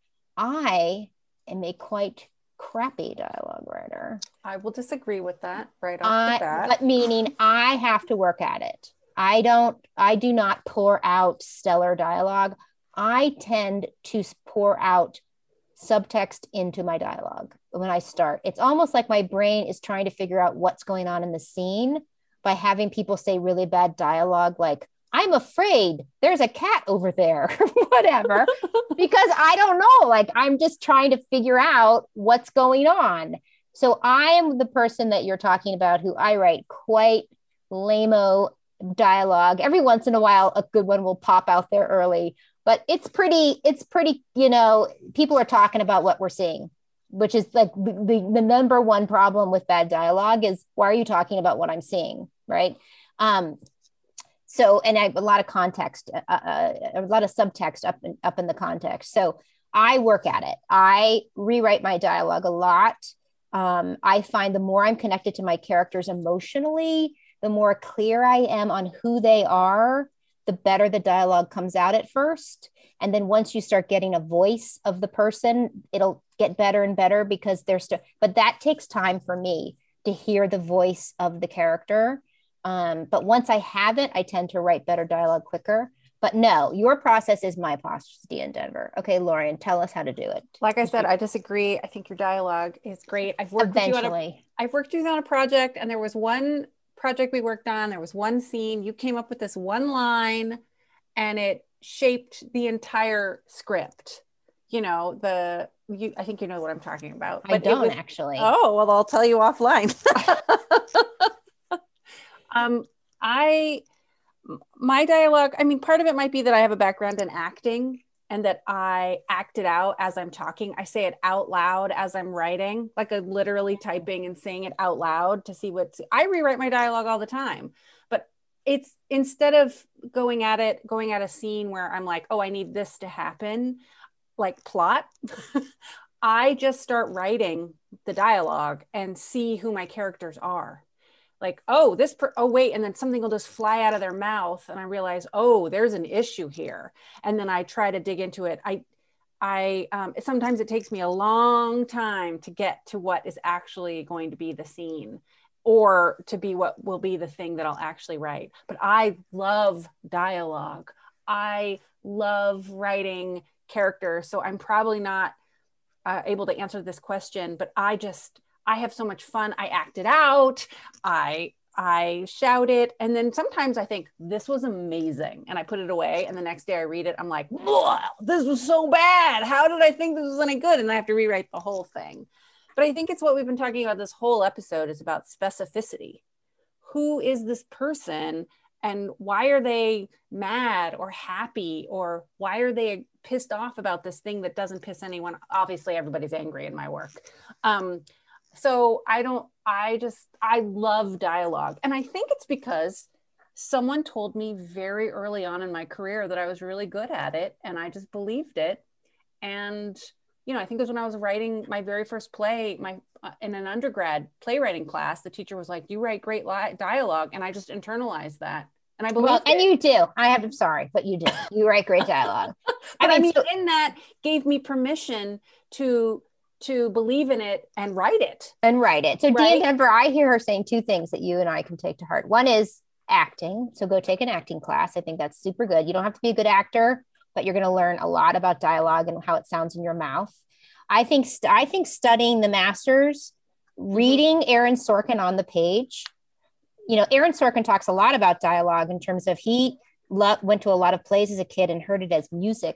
I am a quite crappy dialogue writer. I will disagree with that right off I, the bat. But meaning I have to work at it. I don't, I do not pour out stellar dialogue. I tend to pour out subtext into my dialogue when I start. It's almost like my brain is trying to figure out what's going on in the scene by having people say really bad dialogue like, I'm afraid there's a cat over there, whatever, because I don't know. Like, I'm just trying to figure out what's going on. So I am the person that you're talking about who I write quite lame-o dialogue. Every once in a while, a good one will pop out there early, but it's pretty, it's pretty, you know, people are talking about what we're seeing, which is like the, the, the number one problem with bad dialogue is, why are you talking about what I'm seeing? Right. Um, So, and I have a lot of context, uh, uh, a lot of subtext up in, up in the context. So I work at it. I rewrite my dialogue a lot. Um, I find the more I'm connected to my characters emotionally, the more clear I am on who they are, the better the dialogue comes out at first. And then once you start getting a voice of the person, it'll get better and better because there's st- but that takes time for me to hear the voice of the character. Um, but once I have it, I tend to write better dialogue quicker. But no, your process is my process, in Denver. Okay, Lauren, tell us how to do it. Like I said, I disagree. I think your dialogue is great. I've worked Eventually. with you on a, I've worked with you on a project, and there was one project we worked on. There was one scene. You came up with this one line, and it shaped the entire script. You know, the you. I think you know what I'm talking about. But I don't was, actually. Oh well, I'll tell you offline. um, I. My dialogue, I mean, part of it might be that I have a background in acting and that I act it out as I'm talking. I say it out loud as I'm writing, like I'm literally typing and saying it out loud to see what's, I rewrite my dialogue all the time, but it's instead of going at it, going at a scene where I'm like, oh, I need this to happen, like plot, I just start writing the dialogue and see who my characters are. Like, oh, this, per- oh, wait. And then something will just fly out of their mouth. And I realize, oh, there's an issue here. And then I try to dig into it. I, I, um, sometimes it takes me a long time to get to what is actually going to be the scene or to be what will be the thing that I'll actually write. But I love dialogue. I love writing characters. So I'm probably not uh, able to answer this question, but I just, I have so much fun. I act it out. I I shout it. And then sometimes I think this was amazing. And I put it away. And the next day I read it. I'm like, this was so bad. How did I think this was any good? And I have to rewrite the whole thing. But I think it's what we've been talking about this whole episode is about specificity. Who is this person? And why are they mad or happy? Or why are they pissed off about this thing that doesn't piss anyone? Obviously, everybody's angry in my work. Um, So I don't, I just, I love dialogue. And I think it's because someone told me very early on in my career that I was really good at it. And I just believed it. And, you know, I think it was when I was writing my very first play, my uh, in an undergrad playwriting class, the teacher was like, you write great li- dialogue. And I just internalized that. And I believe well, and it. you do. I have, I'm sorry, but you do. You write great dialogue. but I mean, I mean so- in that gave me permission to to believe in it and write it. And write it. So right? Dean Denver, I hear her saying two things that you and I can take to heart. One is acting. So go take an acting class. I think that's super good. You don't have to be a good actor, but you're going to learn a lot about dialogue and how it sounds in your mouth. I think, st- I think studying the masters, reading Aaron Sorkin on the page, you know, Aaron Sorkin talks a lot about dialogue in terms of he lo- went to a lot of plays as a kid and heard it as music.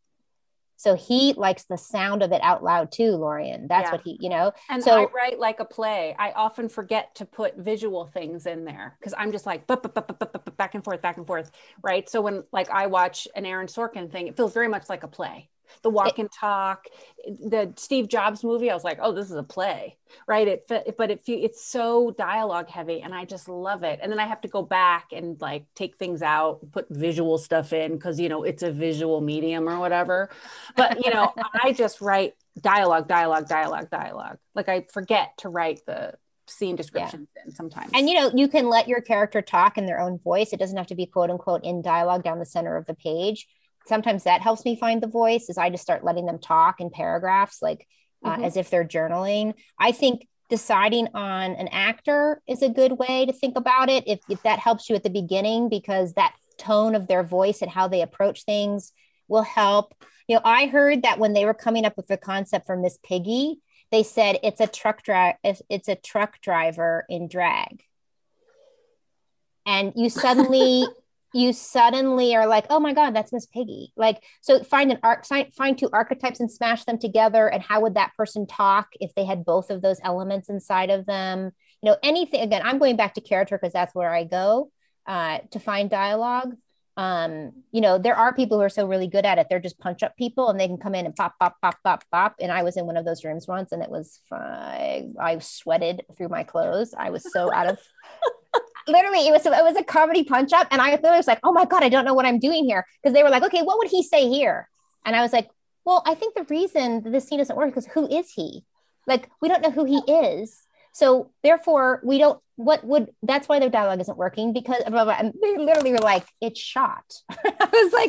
So he likes the sound of it out loud too, Lorian. That's yeah. what he, you know. And so, I write like a play. I often forget to put visual things in there because I'm just like back and forth, back and forth, right? So when like I watch an Aaron Sorkin thing, it feels very much like a play. The walk and talk, the Steve Jobs movie, I was like, oh, this is a play, right? It, but it, it's so dialogue heavy and I just love it. And then I have to go back and like take things out, put visual stuff in because, you know, it's a visual medium or whatever. But, you know, I just write dialogue, dialogue, dialogue, dialogue. Like I forget to write the scene descriptions yeah. in sometimes. And, you know, you can let your character talk in their own voice. It doesn't have to be quote unquote in dialogue down the center of the page. Sometimes that helps me find the voice is I just start letting them talk in paragraphs, like uh, mm-hmm. as if they're journaling. I think deciding on an actor is a good way to think about it. If, if that helps you at the beginning, because that tone of their voice and how they approach things will help. You know, I heard that when they were coming up with the concept for Miss Piggy, they said it's a truck drive. It's a truck driver in drag. And you suddenly... you suddenly are like, oh my God, that's Miss Piggy. Like, so find an arc, find two archetypes and smash them together. And how would that person talk if they had both of those elements inside of them? You know, anything, again, I'm going back to character because that's where I go uh, to find dialogue. Um, you know, there are people who are so really good at it. They're just punch up people and they can come in and pop, pop, pop, pop, pop. And I was in one of those rooms once and it was, I, I sweated through my clothes. I was so out of... Literally, it was it was a comedy punch up, and I was like, "Oh my God, I don't know what I'm doing here." Because they were like, "Okay, what would he say here?" And I was like, "Well, I think the reason that this scene doesn't work is who is he? Like, we don't know who he is. So therefore, we don't, what would, that's why their dialogue isn't working, because blah, blah, blah, and they literally were like, it's shot. I was like,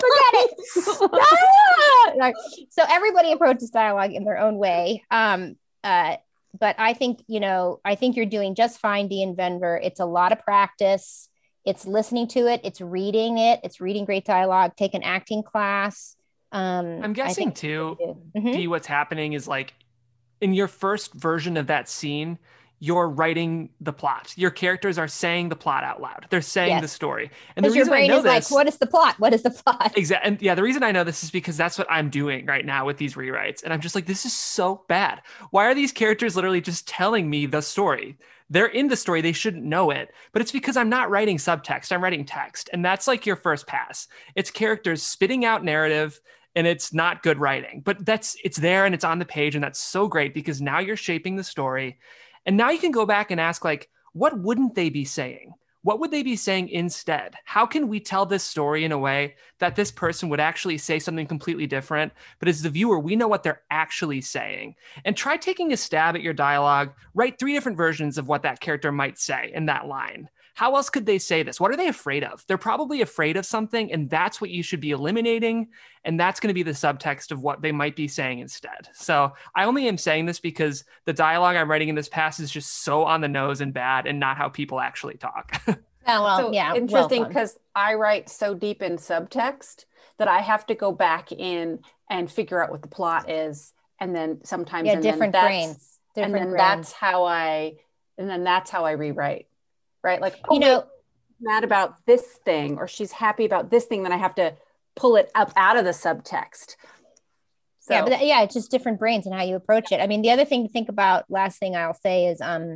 okay, forget it. Ah! Like, so everybody approaches dialogue in their own way. Um, uh, but I think, you know, I think you're doing just fine, Dee and Venver. It's a lot of practice. It's listening to it. It's reading it. It's reading great dialogue. Take an acting class. Um, I'm guessing too, mm-hmm. Dee, what's happening is like, in your first version of that scene, you're writing the plot. Your characters are saying the plot out loud. They're saying yes. the story. And the reason your brain I know is this, like, what is the plot? What is the plot? Exactly. And yeah, the reason I know this is because that's what I'm doing right now with these rewrites. And I'm just like, this is so bad. Why are these characters literally just telling me the story? They're in the story. They shouldn't know it. But it's because I'm not writing subtext. I'm writing text. And that's like your first pass. It's characters spitting out narrative, and it's not good writing, but that's, it's there and it's on the page. And that's so great because now you're shaping the story. And now you can go back and ask, like, what wouldn't they be saying? What would they be saying instead? How can we tell this story in a way that this person would actually say something completely different? But as the viewer, we know what they're actually saying. And try taking a stab at your dialogue. Write three different versions of what that character might say in that line. How else could they say this? What are they afraid of? They're probably afraid of something, and that's what you should be eliminating. And that's going to be the subtext of what they might be saying instead. So I only am saying this because the dialogue I'm writing in this pass is just so on the nose and bad and not how people actually talk. Oh, well, so yeah. Interesting, because well I write so deep in subtext that I have to go back in and figure out what the plot is. And then sometimes yeah, and different then brains. Different and then brains. that's how I, and then that's how I rewrite. Right? Like, oh, you know, wait, mad about this thing, or she's happy about this thing, then I have to pull it up out of the subtext. So. Yeah, but that, yeah, it's just different brains and how you approach it. I mean, the other thing to think about, last thing I'll say is, um,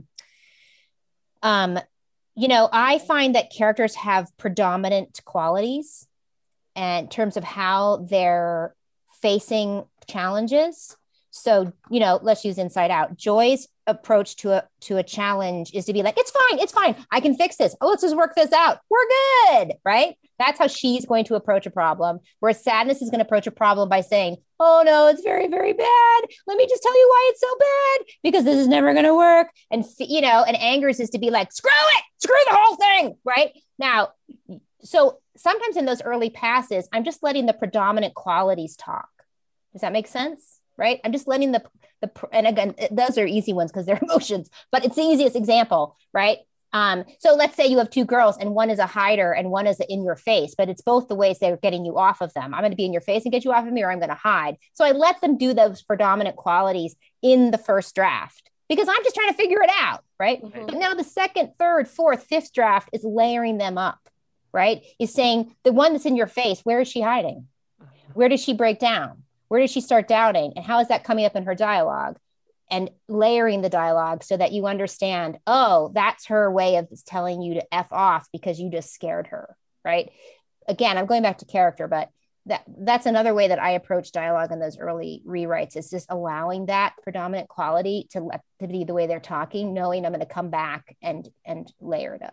um, you know, I find that characters have predominant qualities and in terms of how they're facing challenges. So, you know, let's use Inside Out. Joy's approach to a to a challenge is to be like, it's fine, it's fine. I can fix this. Oh, let's just work this out. We're good, right? That's how she's going to approach a problem. Whereas Sadness is going to approach a problem by saying, oh no, it's very, very bad. Let me just tell you why it's so bad, because this is never going to work. And, you know, and Angers is to be like, screw it, screw the whole thing, right? Now, so sometimes in those early passes, I'm just letting the predominant qualities talk. Does that make sense? Right? I'm just letting the, the and again, those are easy ones because they're emotions, but it's the easiest example, right? Um, so let's say you have two girls and one is a hider and one is in your face, but it's both the ways they're getting you off of them. I'm going to be in your face and get you off of me, or I'm going to hide. So I let them do those predominant qualities in the first draft because I'm just trying to figure it out, right? Mm-hmm. But now the second, third, fourth, fifth draft is layering them up, right? Is saying the one that's in your face, where is she hiding? Where does she break down? Where does she start doubting? And how is that coming up in her dialogue? And layering the dialogue so that you understand, oh, that's her way of telling you to F off because you just scared her, right? Again, I'm going back to character, but that that's another way that I approach dialogue in those early rewrites, is just allowing that predominant quality to let to be the way they're talking, knowing I'm going to come back and and layer it up.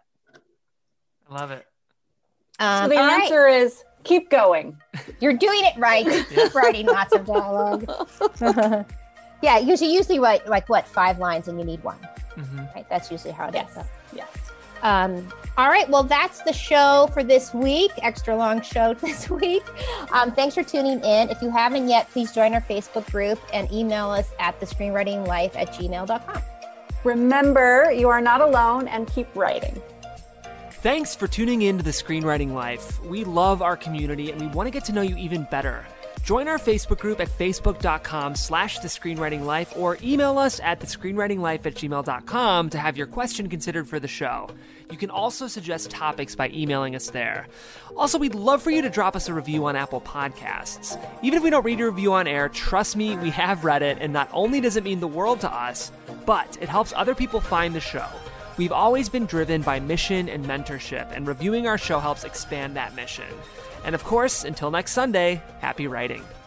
I love it. Um, so the answer right. is keep going. You're doing it right. Keep writing lots of dialogue. Yeah, you should usually write like what, five lines and you need one. Mm-hmm. Right? That's usually how it yes. is. Yes. Um, all right. Well, that's the show for this week. Extra long show this week. Um, thanks for tuning in. If you haven't yet, please join our Facebook group and email us at the screenwriting life at gmail dot com. Remember, you are not alone, and keep writing. Thanks for tuning in to The Screenwriting Life. We love our community and we want to get to know you even better. Join our Facebook group at facebook.com slash The Screenwriting Life or email us at the screenwriting life at gmail dot com to have your question considered for the show. You can also suggest topics by emailing us there. Also, we'd love for you to drop us a review on Apple Podcasts. Even if we don't read your review on air, trust me, we have read it, and not only does it mean the world to us, but it helps other people find the show. We've always been driven by mission and mentorship, and reviewing our show helps expand that mission. And of course, until next Sunday, happy writing.